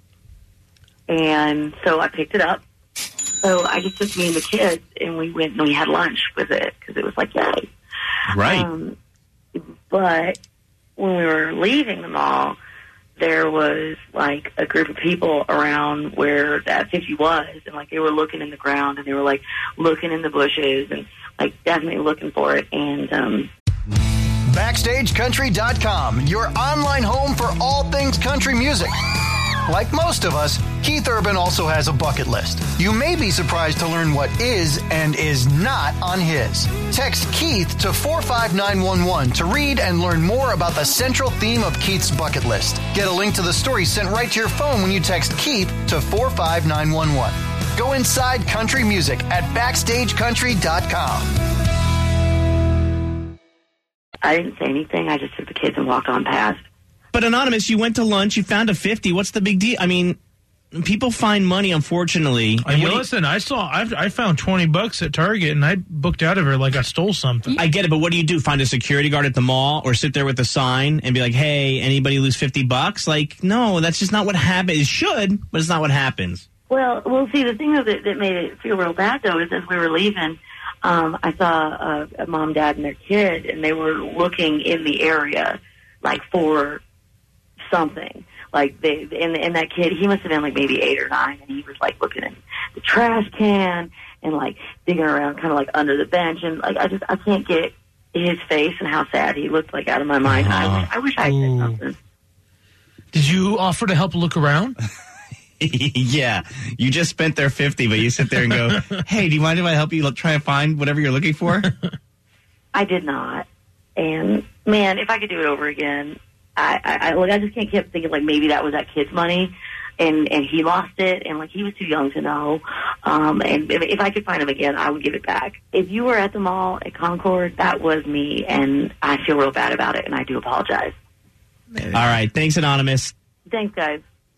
And so I picked it up. So I just took me and the kids, and we went and we had lunch with it, because it was yay. Right. But when we were leaving the mall, there was a group of people around where that 50 was, and they were looking in the ground, and they were looking in the bushes, and definitely looking for it. And BackstageCountry.com, your online home for all things country music. Like most of us, Keith Urban also has a bucket list. You may be surprised to learn what is and is not on his. Text Keith to 45911 to read and learn more about the central theme of Keith's bucket list. Get a link to the story sent right to your phone when you text Keith to 45911. Go inside country music at BackstageCountry.com. I didn't say anything. I just took the kids and walked on past. But Anonymous, you went to lunch, you found a 50. What's the big deal? I mean, people find money, unfortunately. Listen, I found $20 at Target, and I booked out of her like I stole something. I get it, but what do you do? Find a security guard at the mall, or sit there with a sign and be like, "Hey, anybody lose $50?" No, that's just not what happens. It should, but it's not what happens. Well, see, the thing that made it feel real bad though is as we were leaving, I saw a mom, dad, and their kid, and they were looking in the area for something. And that kid, he must have been maybe 8 or 9, and he was looking in the trash can and digging around kind of under the bench, and I can't get his face and how sad he looked out of my mind. I wish I had said something. Did you offer to help look around? Yeah, you just spent their 50, but you sit there and go, "Hey, do you mind if I help you try and find whatever you're looking for?" I did not, and man, if I could do it over again. I just can't keep thinking maybe that was that kid's money, and he lost it, and he was too young to know. And if I could find him again, I would give it back. If you were at the mall at Concord, that was me, and I feel real bad about it, and I do apologize. All right, thanks, Anonymous. Thanks, guys.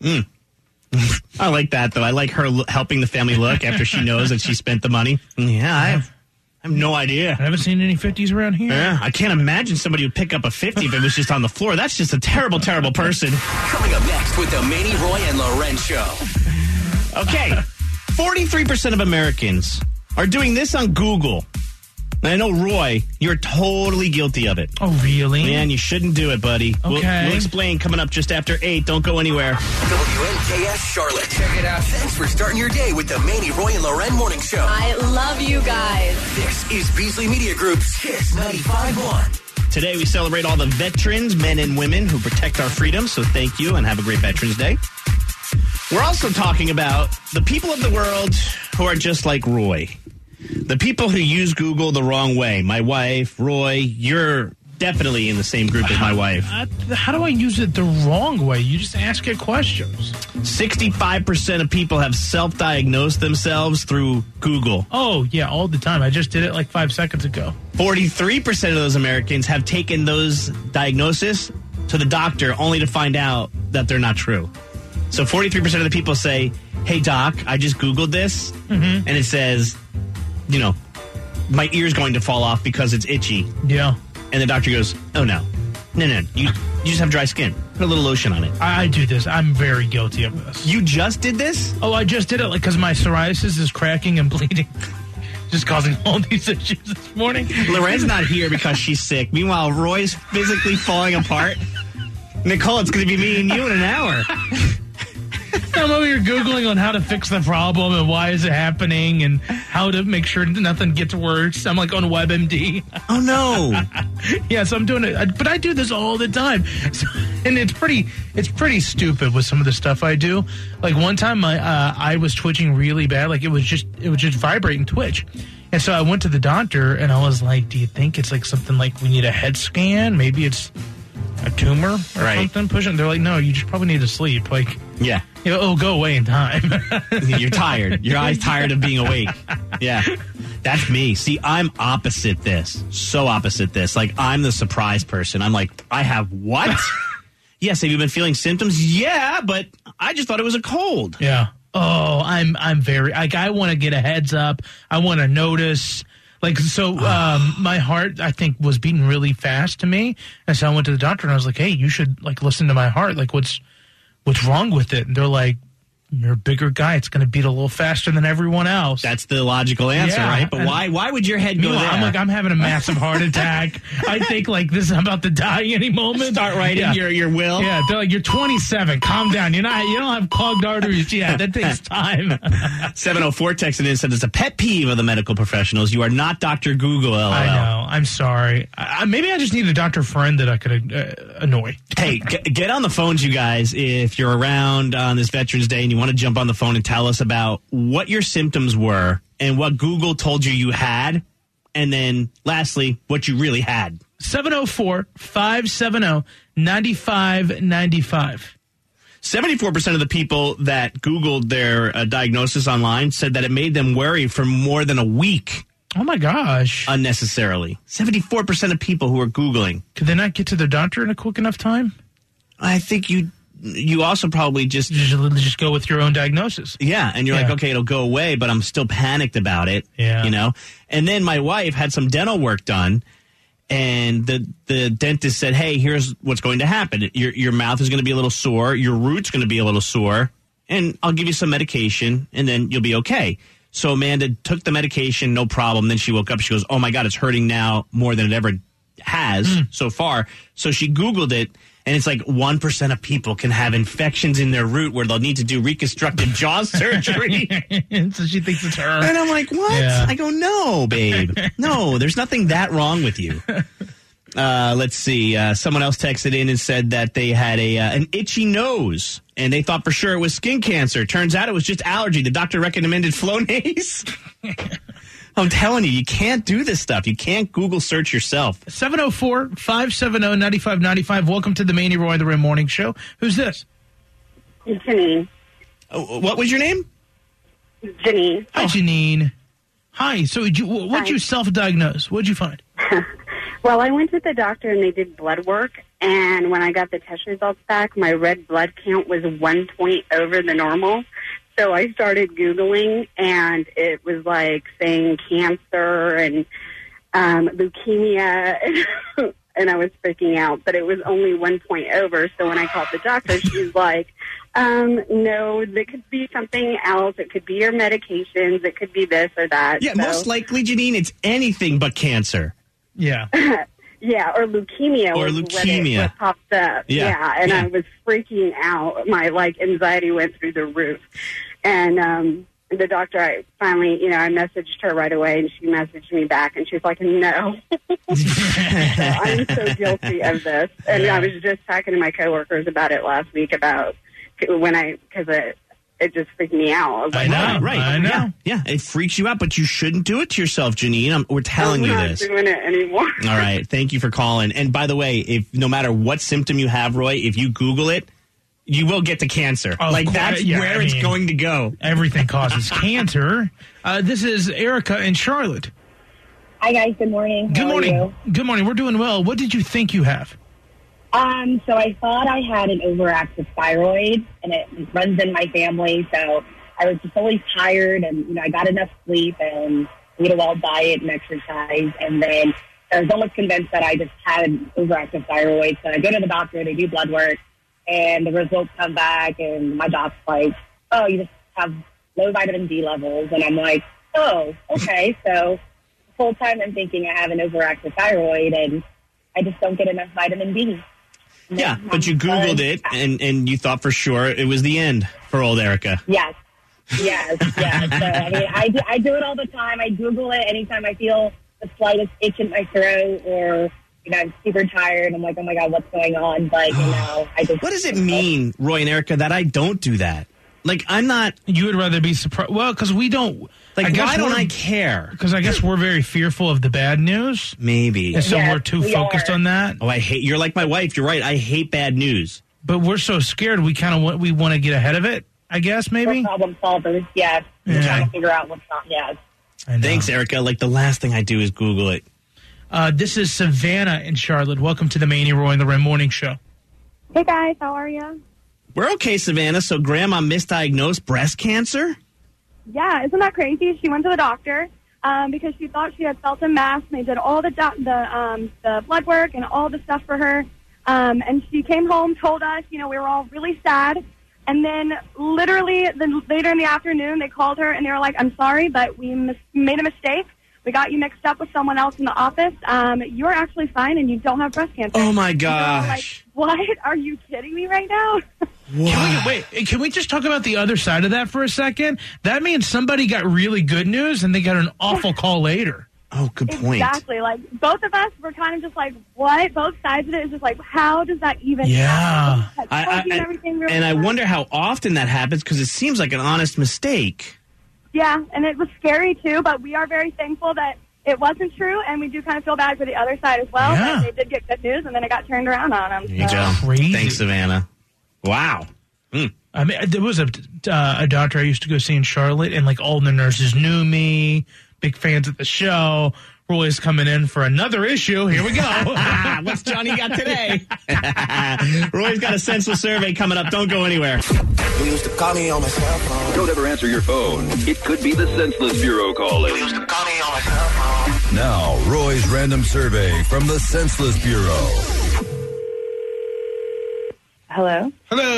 I like that though. I like her helping the family look after she knows that she spent the money. Yeah, I have no idea. I haven't seen any 50s around here. Yeah, I can't imagine somebody would pick up a 50 if it was just on the floor. That's just a terrible, terrible person. Coming up next with the Manny, Roy, and Loren Show. Okay, 43% of Americans are doing this on Google. And I know, Roy, you're totally guilty of it. Oh, really? Man, you shouldn't do it, buddy. Okay. We'll explain coming up just after 8. Don't go anywhere. WNKS Charlotte. Check it out. Thanks for starting your day with the Manny, Roy, and Loren Morning Show. I love you guys. This is Beasley Media Group's Kiss 95.1. Today we celebrate all the veterans, men and women, who protect our freedom. So thank you and have a great Veterans Day. We're also talking about the people of the world who are just like Roy. The people who use Google the wrong way. My wife, Roy, you're definitely in the same group as my wife. How do I use it the wrong way? You just ask it questions. 65% of people have self-diagnosed themselves through Google. Oh, yeah, all the time. I just did it like 5 seconds ago. 43% of those Americans have taken those diagnoses to the doctor only to find out that they're not true. So 43% of the people say, hey, doc, I just Googled this, and it says, you know, my ear's going to fall off because it's itchy. Yeah. And the doctor goes, oh, no, you just have dry skin. Put a little lotion on it. I do this. I'm very guilty of this. You just did this? Oh, I just did it because my psoriasis is cracking and bleeding. Just causing all these issues this morning. Loren's not here because she's sick. Meanwhile, Roy's physically falling apart. Nicole, it's going to be me and you in an hour. I'm over here Googling on how to fix the problem and why is it happening and how to make sure nothing gets worse. I'm like on WebMD. Oh, no. Yeah, so I'm doing it. But I do this all the time. So, and it's pretty stupid with some of the stuff I do. Like one time my eye was twitching really bad. Like it would just vibrate and twitch. And so I went to the doctor and I was like, do you think it's like something like we need a head scan? Maybe it's a tumor or something pushing. They're like, no, you just probably need to sleep. Like, yeah. It'll go away in time. You're tired. Your eye's tired of being awake. Yeah. That's me. See, I'm opposite this. So opposite this. Like, I'm the surprise person. I'm like, I have what? Yes, have you been feeling symptoms? Yeah, but I just thought it was a cold. Yeah. Oh, I'm very, like, I want to get a heads up. I want to notice. Like, so my heart, I think, was beating really fast to me. And so I went to the doctor and I was like, hey, you should, like, listen to my heart. Like, what's wrong with it? And they're like, you're a bigger guy. It's going to beat a little faster than everyone else. That's the logical answer, right? But why would your head go there? I'm like, I'm having a massive heart attack. I think like this, I'm about to die any moment. Start writing your will. Yeah, they're like, you're 27. Calm down. You don't have clogged arteries yet. That takes time. 704 texted in and said it's a pet peeve of the medical professionals. You are not Dr. Google, LOL. I know. I'm sorry. Maybe I just need a doctor friend that I could annoy. Hey, get on the phones, you guys, if you're around on this Veterans Day and you want to jump on the phone and tell us about what your symptoms were and what Google told you had, and then lastly, what you really had. 704-570-9595. 74% of the people that Googled their diagnosis online said that it made them worry for more than a week. Oh, my gosh. Unnecessarily. 74% of people who are Googling. Could they not get to their doctor in a quick enough time? I think you also probably just go with your own diagnosis. Yeah, and you're like, okay, it'll go away, but I'm still panicked about it. Yeah. You know? And then my wife had some dental work done, and the dentist said, hey, here's what's going to happen. Your mouth is going to be a little sore, your root's going to be a little sore, and I'll give you some medication, and then you'll be okay. So Amanda took the medication, no problem. Then she woke up, she goes, oh my God, it's hurting now more than it ever has so far. So she Googled it. And it's like 1% of people can have infections in their root where they'll need to do reconstructive jaw surgery. So she thinks it's her. And I'm like, what? Yeah. I go, no, babe. No, there's nothing that wrong with you. Let's see. Someone else texted in and said that they had an itchy nose. And they thought for sure it was skin cancer. Turns out it was just allergy. The doctor recommended Flonase. I'm telling you, you can't do this stuff. You can't Google search yourself. 704-570-9595. Welcome to the Manny, Roy, the Rim Morning Show. Who's this? It's Janine. What was your name? Janine. Hi, Janine. Hi. So what'd you self-diagnose? What'd you find? Well, I went to the doctor and they did blood work. And when I got the test results back, my red blood count was 1 point over the normal. So I started Googling, and it was like saying cancer and leukemia, and I was freaking out. But it was only 1 point over. So when I called the doctor, she was like, no, that could be something else. It could be your medications. It could be this or that. Yeah, most likely, Janine, it's anything but cancer. Yeah. Yeah, or leukemia. Or was leukemia. what popped up. Yeah. And I was freaking out. My, anxiety went through the roof. And the doctor, I finally, I messaged her right away, and she messaged me back, and she was like, no. So I'm so guilty of this. And I was just talking to my coworkers about it last week because it just freaked me out. I was like, I know, oh, right. I know. Yeah, it freaks you out, but you shouldn't do it to yourself, Janine. We're telling you this. I'm not doing it anymore. All right. Thank you for calling. And by the way, if no matter what symptom you have, Roy, if you Google it, you will get to cancer. That's where it's going to go. Everything causes cancer. This is Erica in Charlotte. Hi, guys. Good morning. Good How morning. are you? Good morning. We're doing well. What did you think you have? So I thought I had an overactive thyroid, and it runs in my family. So I was just always tired, and I got enough sleep and eat a well diet and exercise. And then I was almost convinced that I just had an overactive thyroid. So I go to the doctor, they do blood work, and the results come back, and my doc's like, "Oh, you just have low vitamin D levels," and I'm like, "Oh, okay." So the whole time I'm thinking I have an overactive thyroid, and I just don't get enough vitamin D. Yeah, but you Googled it, and you thought for sure it was the end for old Erica. Yes. So, I do it all the time. I Google it anytime I feel the slightest itch in my throat, or I'm super tired. I'm like, oh my God, what's going on? But I just. What does it mean, Roy and Erica, that I don't do that? I'm not. You would rather be surprised. Well, because we don't. Why don't I care? Because I guess we're very fearful of the bad news. Maybe. And so we're too focused on that. Oh, you're like my wife. You're right. I hate bad news. But we're so scared. We kind of want to get ahead of it, I guess, maybe. We're problem solvers. Yes. We're trying to figure out what's not. Yes. Thanks, Erica. The last thing I do is Google it. This is Savannah in Charlotte. Welcome to the Manny Roy and the Red Morning Show. Hey, guys. How are you? We're okay, Savannah. So Grandma misdiagnosed breast cancer? Yeah, isn't that crazy? She went to the doctor because she thought she had felt a mass, and they did all the blood work and all the stuff for her. And she came home, told us, we were all really sad. And then literally later in the afternoon, they called her, and they were like, I'm sorry, but we made a mistake. We got you mixed up with someone else in the office. You're actually fine, and you don't have breast cancer. Oh, my gosh. What? Are you kidding me right now? Can we just talk about the other side of that for a second? That means somebody got really good news, and they got an awful call later. Oh, good point. Exactly. Both of us were kind of just like, what? Both sides of it is just like, how does that even happen? I wonder how often that happens, because it seems like an honest mistake. Yeah, and it was scary, too, but we are very thankful that it wasn't true, and we do kind of feel bad for the other side as well. Yeah. They did get good news, and then it got turned around on them. There you go. Crazy. Thanks, Savannah. Wow. I mean, there was a doctor I used to go see in Charlotte, and all the nurses knew me, big fans of the show. Roy's coming in for another issue. Here we go. What's Johnny got today? Roy's got a senseless survey coming up. Don't go anywhere. You used to call me on my cell phone. Don't ever answer your phone. It could be the Senseless Bureau calling. You used to call me on my cell phone. Now, Roy's random survey from the Senseless Bureau. Hello?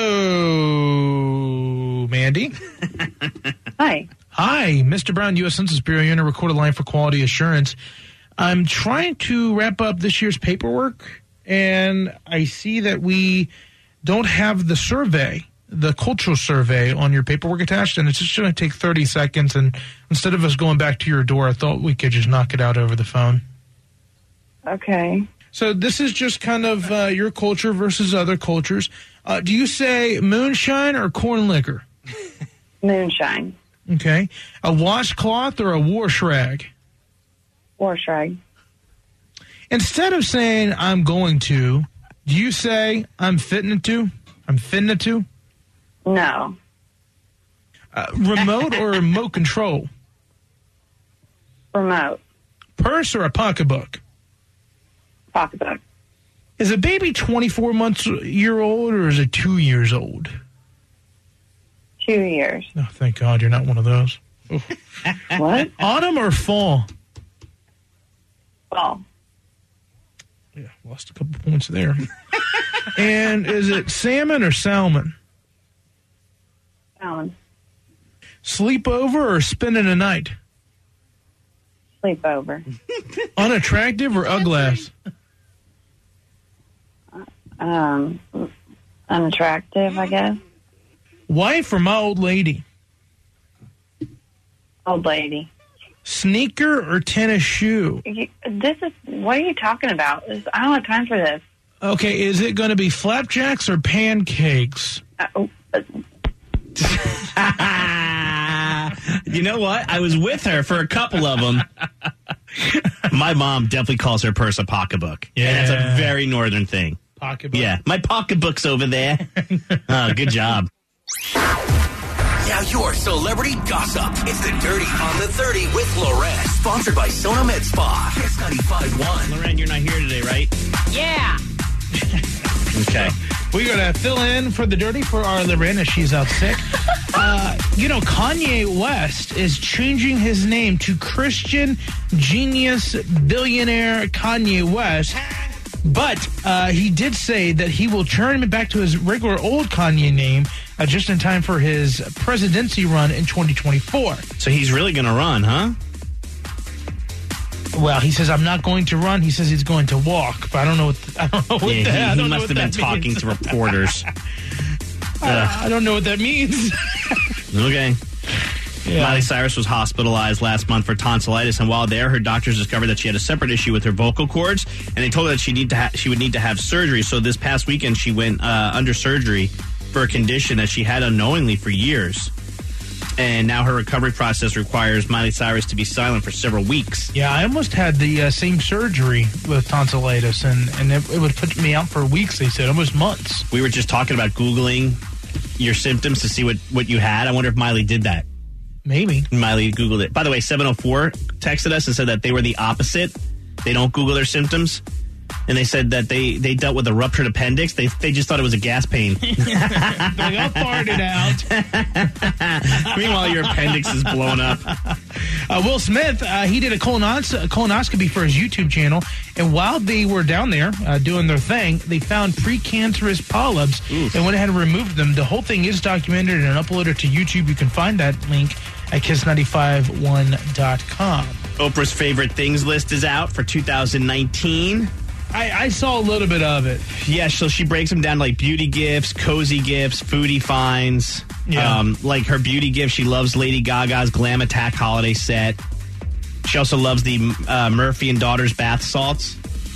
Hello, Mandy. Hi. Hi, Mr. Brown, U.S. Census Bureau. You're in a recorded line for quality assurance. I'm trying to wrap up this year's paperwork, and I see that we don't have the survey, the cultural survey, on your paperwork attached, and it's just going to take 30 seconds. And instead of us going back to your door, I thought we could just knock it out over the phone. Okay. So this is just kind of your culture versus other cultures. Do you say moonshine or corn liquor? Moonshine. Okay. A washcloth or a wash rag? Wash rag. Instead of saying I'm going to, do you say I'm fitting it to? I'm fitting it to? No. Remote or remote control? Remote. Purse or a pocketbook? Pocketbook. Is a baby 24 months year old or is it 2 years old? 2 years. Oh, thank God you're not one of those. What? Autumn or fall? Fall. Yeah, lost a couple points there. And is it salmon or salmon? Salmon. Sleepover or spending a night? Sleepover. Unattractive or uglass? Unattractive, I guess. Wife or my old lady? Old lady. Sneaker or tennis shoe? What are you talking about? I don't have time for this. Okay, is it going to be flapjacks or pancakes? You know what? I was with her for a couple of them. My mom definitely calls her purse a pocketbook. Yeah. And that's a very northern thing. Pocketbook? Yeah, my pocketbook's over there. Oh, good job. Now your celebrity gossip. It's the Dirty on the 30 with Loren. Sponsored by Sona Med Spa. Kiss 95.1. Loren, you're not here today, right? Yeah. Okay. We're going to fill in for the Dirty for our Loren as she's out sick. Kanye West is changing his name to Christian Genius Billionaire Kanye West. But he did say that he will turn him back to his regular old Kanye name just in time for his presidency run in 2024. So he's really going to run, huh? Well, he says, I'm not going to run. He says he's going to walk. But I don't know what he must have been talking to reporters. I don't know what that means. Okay. Yeah. Miley Cyrus was hospitalized last month for tonsillitis, and while there, her doctors discovered that she had a separate issue with her vocal cords, and they told her that she would need to have surgery. So this past weekend, she went under surgery for a condition that she had unknowingly for years. And now her recovery process requires Miley Cyrus to be silent for several weeks. Yeah, I almost had the same surgery with tonsillitis, and it would put me out for weeks, they said, almost months. We were just talking about Googling your symptoms to see what you had. I wonder if Miley did that. Maybe. Miley Googled it. By the way, 704 texted us and said that they were the opposite. They don't Google their symptoms. And they said that they dealt with a ruptured appendix. They just thought it was a gas pain. I'll fart it out. Meanwhile, your appendix is blown up. Will Smith, he did a colonoscopy for his YouTube channel. And while they were down there doing their thing, they found precancerous polyps and went ahead and removed them. The whole thing is documented and uploaded to YouTube. You can find that link at kiss951.com. Oprah's favorite things list is out for 2019. I saw a little bit of it. Yeah, so she breaks them down like beauty gifts, cozy gifts, foodie finds. Yeah. Like her beauty gift, she loves Lady Gaga's Glam Attack holiday set. She also loves the Murphy and Daughters bath salts.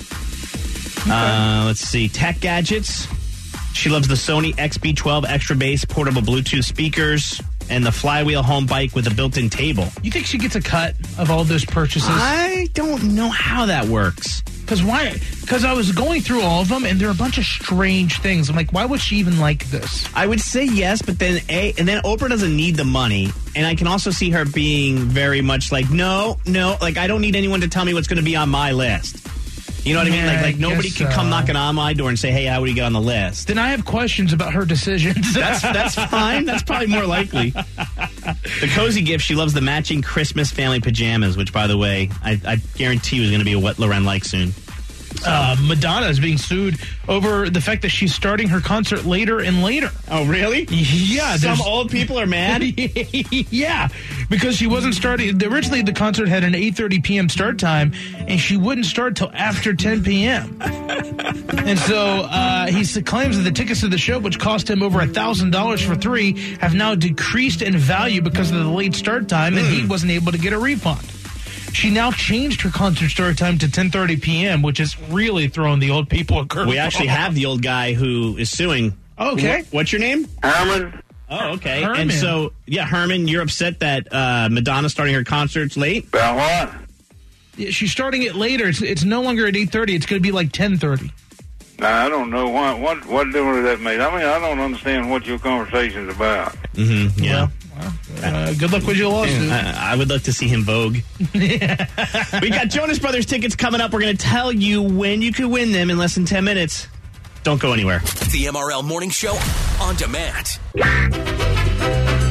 Okay. Let's see, tech gadgets. She loves the Sony XB12 extra bass portable Bluetooth speakers and the Flywheel home bike with a built-in table. You think she gets a cut of all those purchases? I don't know how that works. Because I was going through all of them, and there are a bunch of strange things. I'm like, why would she even like this? I would say yes, but then Oprah doesn't need the money, and I can also see her being very much like, no, like I don't need anyone to tell me what's going to be on my list. You know what I mean? Like nobody can come knocking on my door and say, hey, how would you get on the list? Then I have questions about her decisions. That's fine. That's probably more likely. The cozy gift, she loves the matching Christmas family pajamas, which, by the way, I guarantee was going to be what Loren likes soon. Madonna is being sued over the fact that she's starting her concert later and later. Oh, really? Yeah. Some old people are mad? Yeah, because she wasn't starting. Originally, the concert had an 8:30 p.m. start time, and she wouldn't start till after 10 p.m. And so he claims that the tickets to the show, which cost him over $1,000 for 3, have now decreased in value because of the late start time, and he wasn't able to get a refund. She now changed her concert start time to 10:30 p.m., which is really throwing the old people a curveball. We actually have the old guy who is suing. Okay. What's your name? Herman. Oh, okay. Herman. And so, yeah, Herman, you're upset that Madonna's starting her concerts late? About what? Yeah, she's starting it later. It's no longer at 8:30. It's going to be like 10:30. I don't know what difference does that make. I mean, I don't understand what your conversation's about. Mm-hmm. Yeah. Well, good luck with your lawsuit. I would like to see him Vogue. We got Jonas Brothers tickets coming up. We're going to tell you when you can win them in less than 10 minutes. Don't go anywhere. The MRL Morning Show on demand.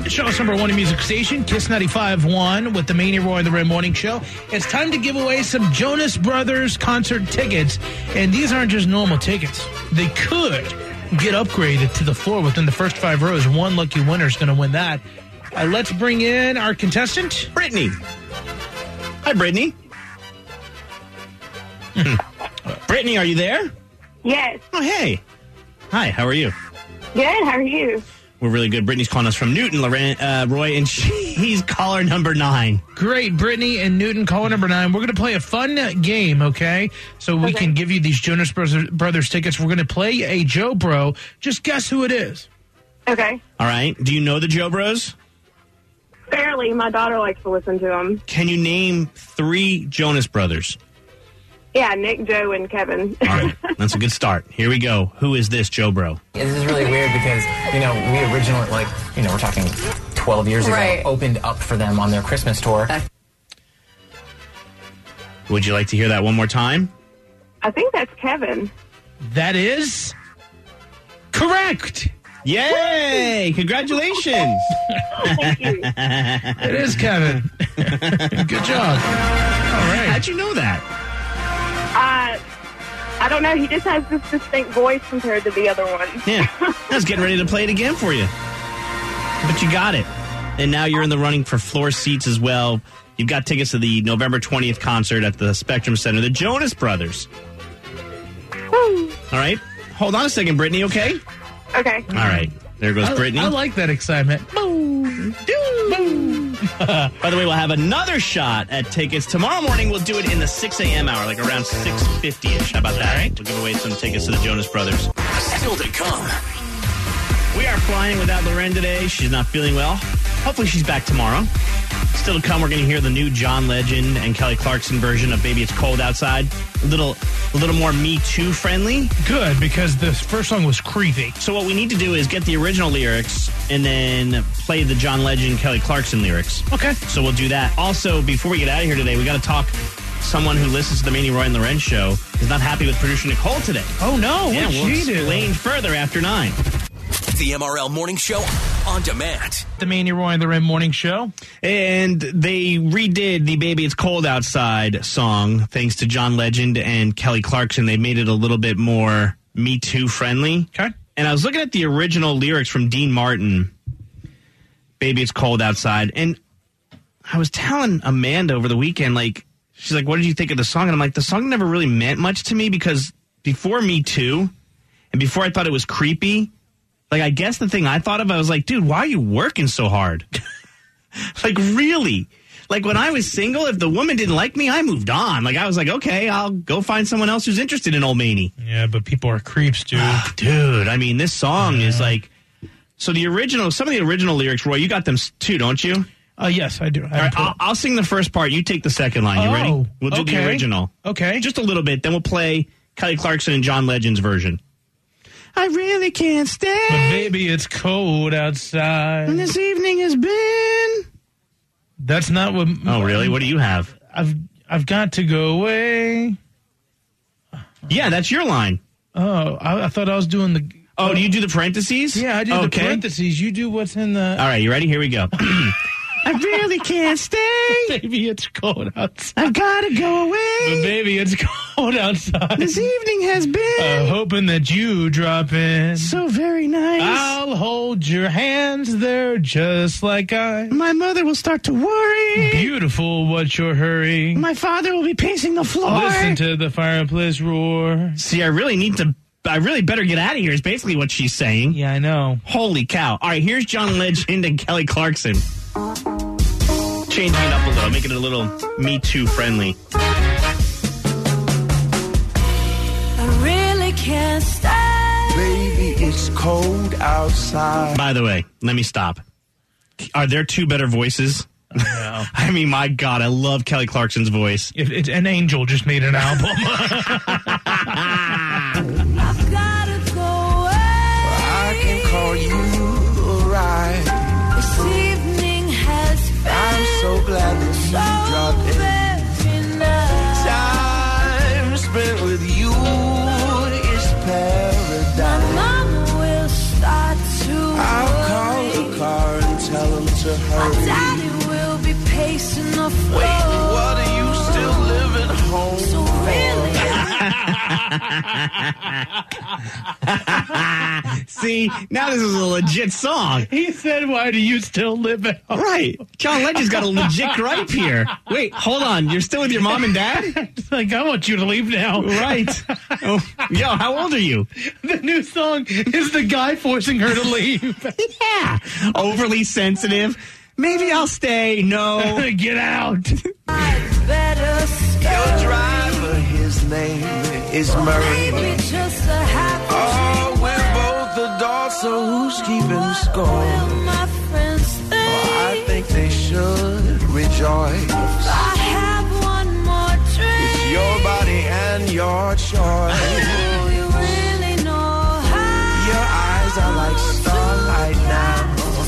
Show's number one music station, Kiss 95.1 with the Manny Roy and the Red Morning Show. It's time to give away some Jonas Brothers concert tickets. And these aren't just normal tickets. They could get upgraded to the floor within the first 5 rows. One lucky winner is going to win that. Let's bring in our contestant, Brittany. Hi, Brittany. Brittany, are you there? Yes. Oh, hey. Hi, how are you? Good. How are you? We're really good. Brittany's calling us from Newton, Roy, and she's caller number 9. Great, Brittany and Newton, caller number 9. We're going to play a fun game, okay? So we can give you these Jonas Brothers tickets. We're going to play a Joe Bro. Just guess who it is. Okay. All right. Do you know the Joe Bros? Barely. My daughter likes to listen to them. Can you name 3 Jonas Brothers? Yeah, Nick, Joe, and Kevin. All right. That's a good start. Here we go. Who is this Joe Bro? This is really weird because, we originally, we're talking 12 years ago, opened up for them on their Christmas tour. Would you like to hear that one more time? I think that's Kevin. That is correct. Yay! Congratulations. Thank you. It is Kevin. Good job. All right. How'd you know that? I don't know. He just has this distinct voice compared to the other ones. Yeah. I was getting ready to play it again for you. But you got it. And now you're in the running for floor seats as well. You've got tickets to the November 20th concert at the Spectrum Center, the Jonas Brothers. All right. Hold on a second, Brittany, okay? Okay. All right. There goes Brittany. I like that excitement. Boom. Boom. By the way, we'll have another shot at tickets. Tomorrow morning, we'll do it in the 6 a.m. hour, like around 6:50-ish. How about that? All right. We'll give away some tickets to the Jonas Brothers. Still to come. We are flying without Loren today. She's not feeling well. Hopefully she's back tomorrow. Still to come, we're going to hear the new John Legend and Kelly Clarkson version of Baby It's Cold Outside. A little more Me Too friendly. Good, because the first song was creepy. So what we need to do is get the original lyrics and then play the John Legend, Kelly Clarkson lyrics. Okay. So we'll do that. Also, before we get out of here today, we got to talk. Someone who listens to the Manny Roy and Loren show is not happy with producer Nicole today. Oh, no. Yeah, What'd she do? We'll explain further after 9. The MRL Morning Show on demand. The Manny Roy and the Red Morning Show. And they redid the Baby It's Cold Outside song thanks to John Legend and Kelly Clarkson. They made it a little bit more Me Too friendly. Okay. And I was looking at the original lyrics from Dean Martin, Baby It's Cold Outside. And I was telling Amanda over the weekend, she's like, what did you think of the song? And I'm like, the song never really meant much to me because before Me Too and before I thought it was creepy, I guess the thing I thought of, I was like, dude, why are you working so hard? Really? When I was single, if the woman didn't like me, I moved on. I was like, okay, I'll go find someone else who's interested in old Manny. Yeah, but people are creeps, dude. Dude, I mean, this song is so some of the original lyrics, Roy, you got them too, don't you? Yes, I do. All right, I'll sing the first part. You take the second line. You ready? We'll do the original. Okay. Just a little bit. Then we'll play Kelly Clarkson and John Legend's version. I really can't stay. But baby, it's cold outside. And this evening has been. That's not what. Oh, really? What do you have? I've got to go away. Yeah, that's your line. Oh, I thought I was doing the. Oh, do you do the parentheses? Yeah, I do the parentheses. You do what's in the. All right, you ready? Here we go. I really can't stay. Baby, it's cold outside. I've got to go away. But baby, it's cold outside. This evening has been. Hoping that you drop in. So very nice. I'll hold your hands there just like My mother will start to worry. Beautiful, what's your hurry? My father will be pacing the floor. Listen to the fireplace roar. See, I really better get out of here is basically what she's saying. Yeah, I know. Holy cow. All right, here's John Legend and Kelly Clarkson. Changing it up a little, making it a little Me Too friendly. I really can't stay. Baby, it's cold outside. By the way, let me stop. Are there 2 better voices? No. I mean, my God, I love Kelly Clarkson's voice. It's an angel just made an album. I've gotta go away. I can call you a ride. This evening has been I'm so glad that you dropped in. nice. Time spent with you is paradise. My mama will start to I'll call the car and tell them Daddy will be pacing the floor. Wait, what are you still living home So really, See, now this is a legit song. He said, why do you still live at home? Right. John Legend's got a legit gripe here. Wait, hold on. You're still with your mom and dad? It's like, I want you to leave now. Right. Oh, yo, how old are you? The new song is the guy forcing her to leave. Yeah. Overly sensitive. Maybe I'll stay. No. Get out. better Your driver, his name is Murray. Maybe just a happy Oh, we're both adults, so who's keeping score? Will my friends think I think they should rejoice. I have one more drink? It's your body and your choice. Do you really know how Your eyes are like starlight now.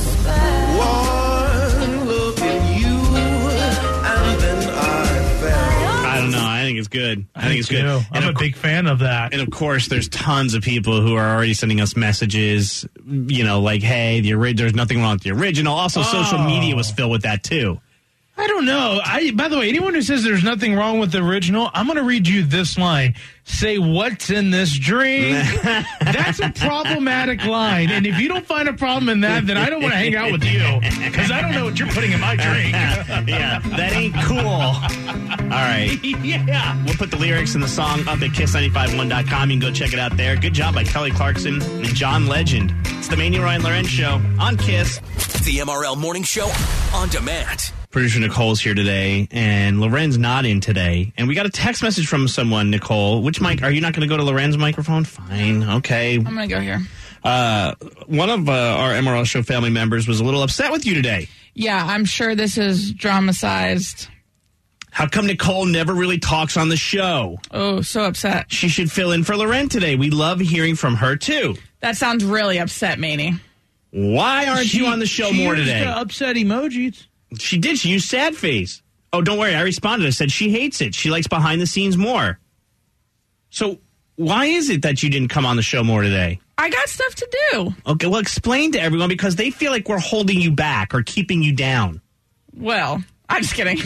One look at you, and then I fell. I don't know. I think it's good. I think it's good. too. I'm And a big fan of that. And of course, there's tons of people who are already sending us messages, like, hey, there's nothing wrong with the original. Also, social media was filled with that, too. I don't know. By the way, anyone who says there's nothing wrong with the original, I'm going to read you this line. Say, what's in this drink? That's a problematic line. And if you don't find a problem in that, then I don't want to hang out with you. Because I don't know what you're putting in my drink. Yeah, that ain't cool. All right. Yeah. We'll put the lyrics in the song up at kiss951.com. You can go check it out there. Good job by Kelly Clarkson and John Legend. It's the Mania Ryan Lorenz Show on Kiss. The MRL Morning Show on demand. Producer Nicole's here today, and Loren's not in today. And we got a text message from someone, Nicole. Which mic? Are you not going to go to Loren's microphone? Fine. Okay. I'm going to go here. One of our MRL Show family members was a little upset with you today. Yeah, I'm sure this is dramatized. How come Nicole never really talks on the show? Oh, so upset. She should fill in for Loren today. We love hearing from her, too. That sounds really upset, Manny. Why aren't you on the show more today? She used upset emojis. She did. She used sad face. Oh, don't worry. I responded. I said she hates it. She likes behind the scenes more. So why is it that you didn't come on the show more today? I got stuff to do. Okay, well, explain to everyone because they feel like we're holding you back or keeping you down. Well, I'm just kidding.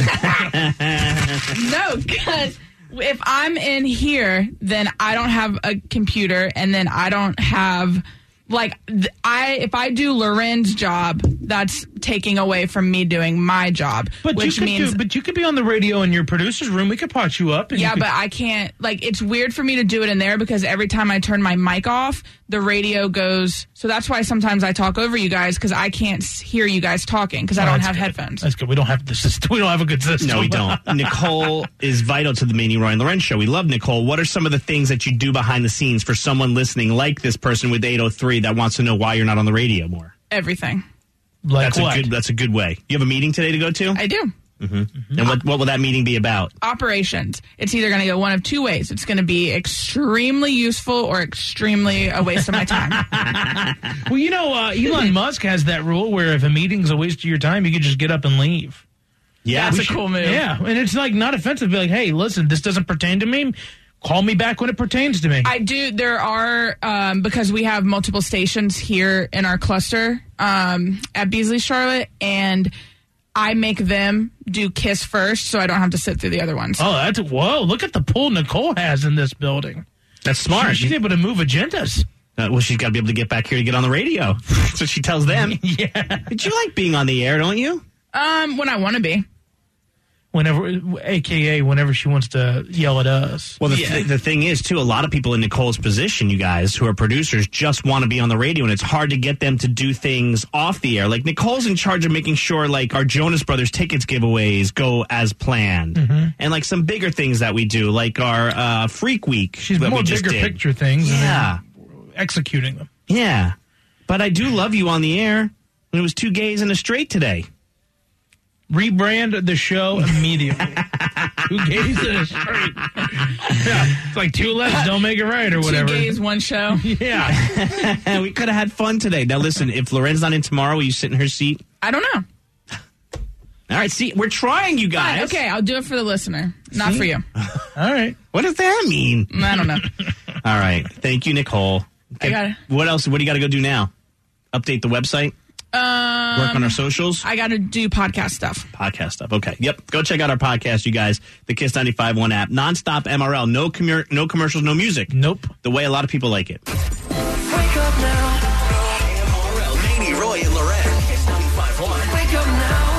No, because if I'm in here, then I don't have a computer, and then I don't have... if I do Loren's job, that's taking away from me doing my job. But which means, you could be on the radio in your producer's room. We could pot you up. And yeah, but I can't. It's weird for me to do it in there because every time I turn my mic off, the radio goes. So that's why sometimes I talk over you guys because I can't hear you guys talking because I don't have headphones. That's good. We don't have the system. We don't have a good system. No, we don't. Nicole is vital to the Mania Ryan Lorenz Show. We love Nicole. What are some of the things that you do behind the scenes for someone listening, like this person with 803 that wants to know why you're not on the radio more? Everything. Like what? That's a good way. You have a meeting today to go to? I do. Mm-hmm. And what will that meeting be about? Operations. It's either going to go one of two ways. It's going to be extremely useful or extremely a waste of my time. Well, Elon Musk has that rule where if a meeting's a waste of your time, you can just get up and leave. Yeah, that's a cool move. Yeah, and it's not offensive. Be like, hey, listen, this doesn't pertain to me. Call me back when it pertains to me. I do. There are, because we have multiple stations here in our cluster at Beasley, Charlotte, and I make them do Kiss first so I don't have to sit through the other ones. Oh, whoa, look at the pull Nicole has in this building. That's smart. She's able to move agendas. Well, she's got to be able to get back here to get on the radio. That's what she tells them. Yeah. But you like being on the air, don't you? When I want to be. Whenever she wants to yell at us. Well, the thing is, too, a lot of people in Nicole's position, you guys, who are producers, just want to be on the radio, and it's hard to get them to do things off the air. Like, Nicole's in charge of making sure, our Jonas Brothers tickets giveaways go as planned. Mm-hmm. And, some bigger things that we do, like our Freak Week. She's that more we just bigger did. picture things. Yeah. Executing them. Yeah. But I do love you on the air. And it was 2 gays and a straight today. Rebrand the show immediately. Who gays in a straight? Yeah, it's like 2 lefts don't make it right or whatever. 2 gays, 1 show. Yeah. We could have had fun today. Now, listen, if Loren's not in tomorrow, will you sit in her seat? I don't know. All right, see, we're trying, you guys. Fine, okay, I'll do it for the listener, not for you. All right. What does that mean? I don't know. All right. Thank you, Nicole. I got it. What else? What do you got to go do now? Update the website? Work on our socials? I got to do podcast stuff. Okay. Yep. Go check out our podcast, you guys. The Kiss 95.1 app. Nonstop MRL. No commercials, no music. Nope. The way a lot of people like it. Wake up now. MRL, Manny, Roy, and Loren. Kiss 95.1. Wake up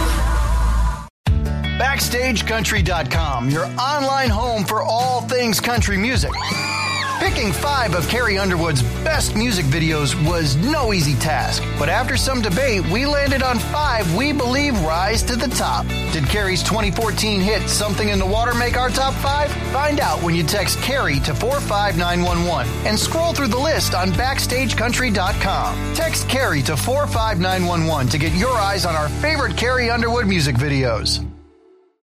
now. BackstageCountry.com, your online home for all things country music. Picking 5 of Carrie Underwood's best music videos was no easy task, but after some debate, we landed on 5 we believe rise to the top. Did Carrie's 2014 hit Something in the Water make our top 5? Find out when you text Carrie to 45911 and scroll through the list on BackstageCountry.com. Text Carrie to 45911 to get your eyes on our favorite Carrie Underwood music videos.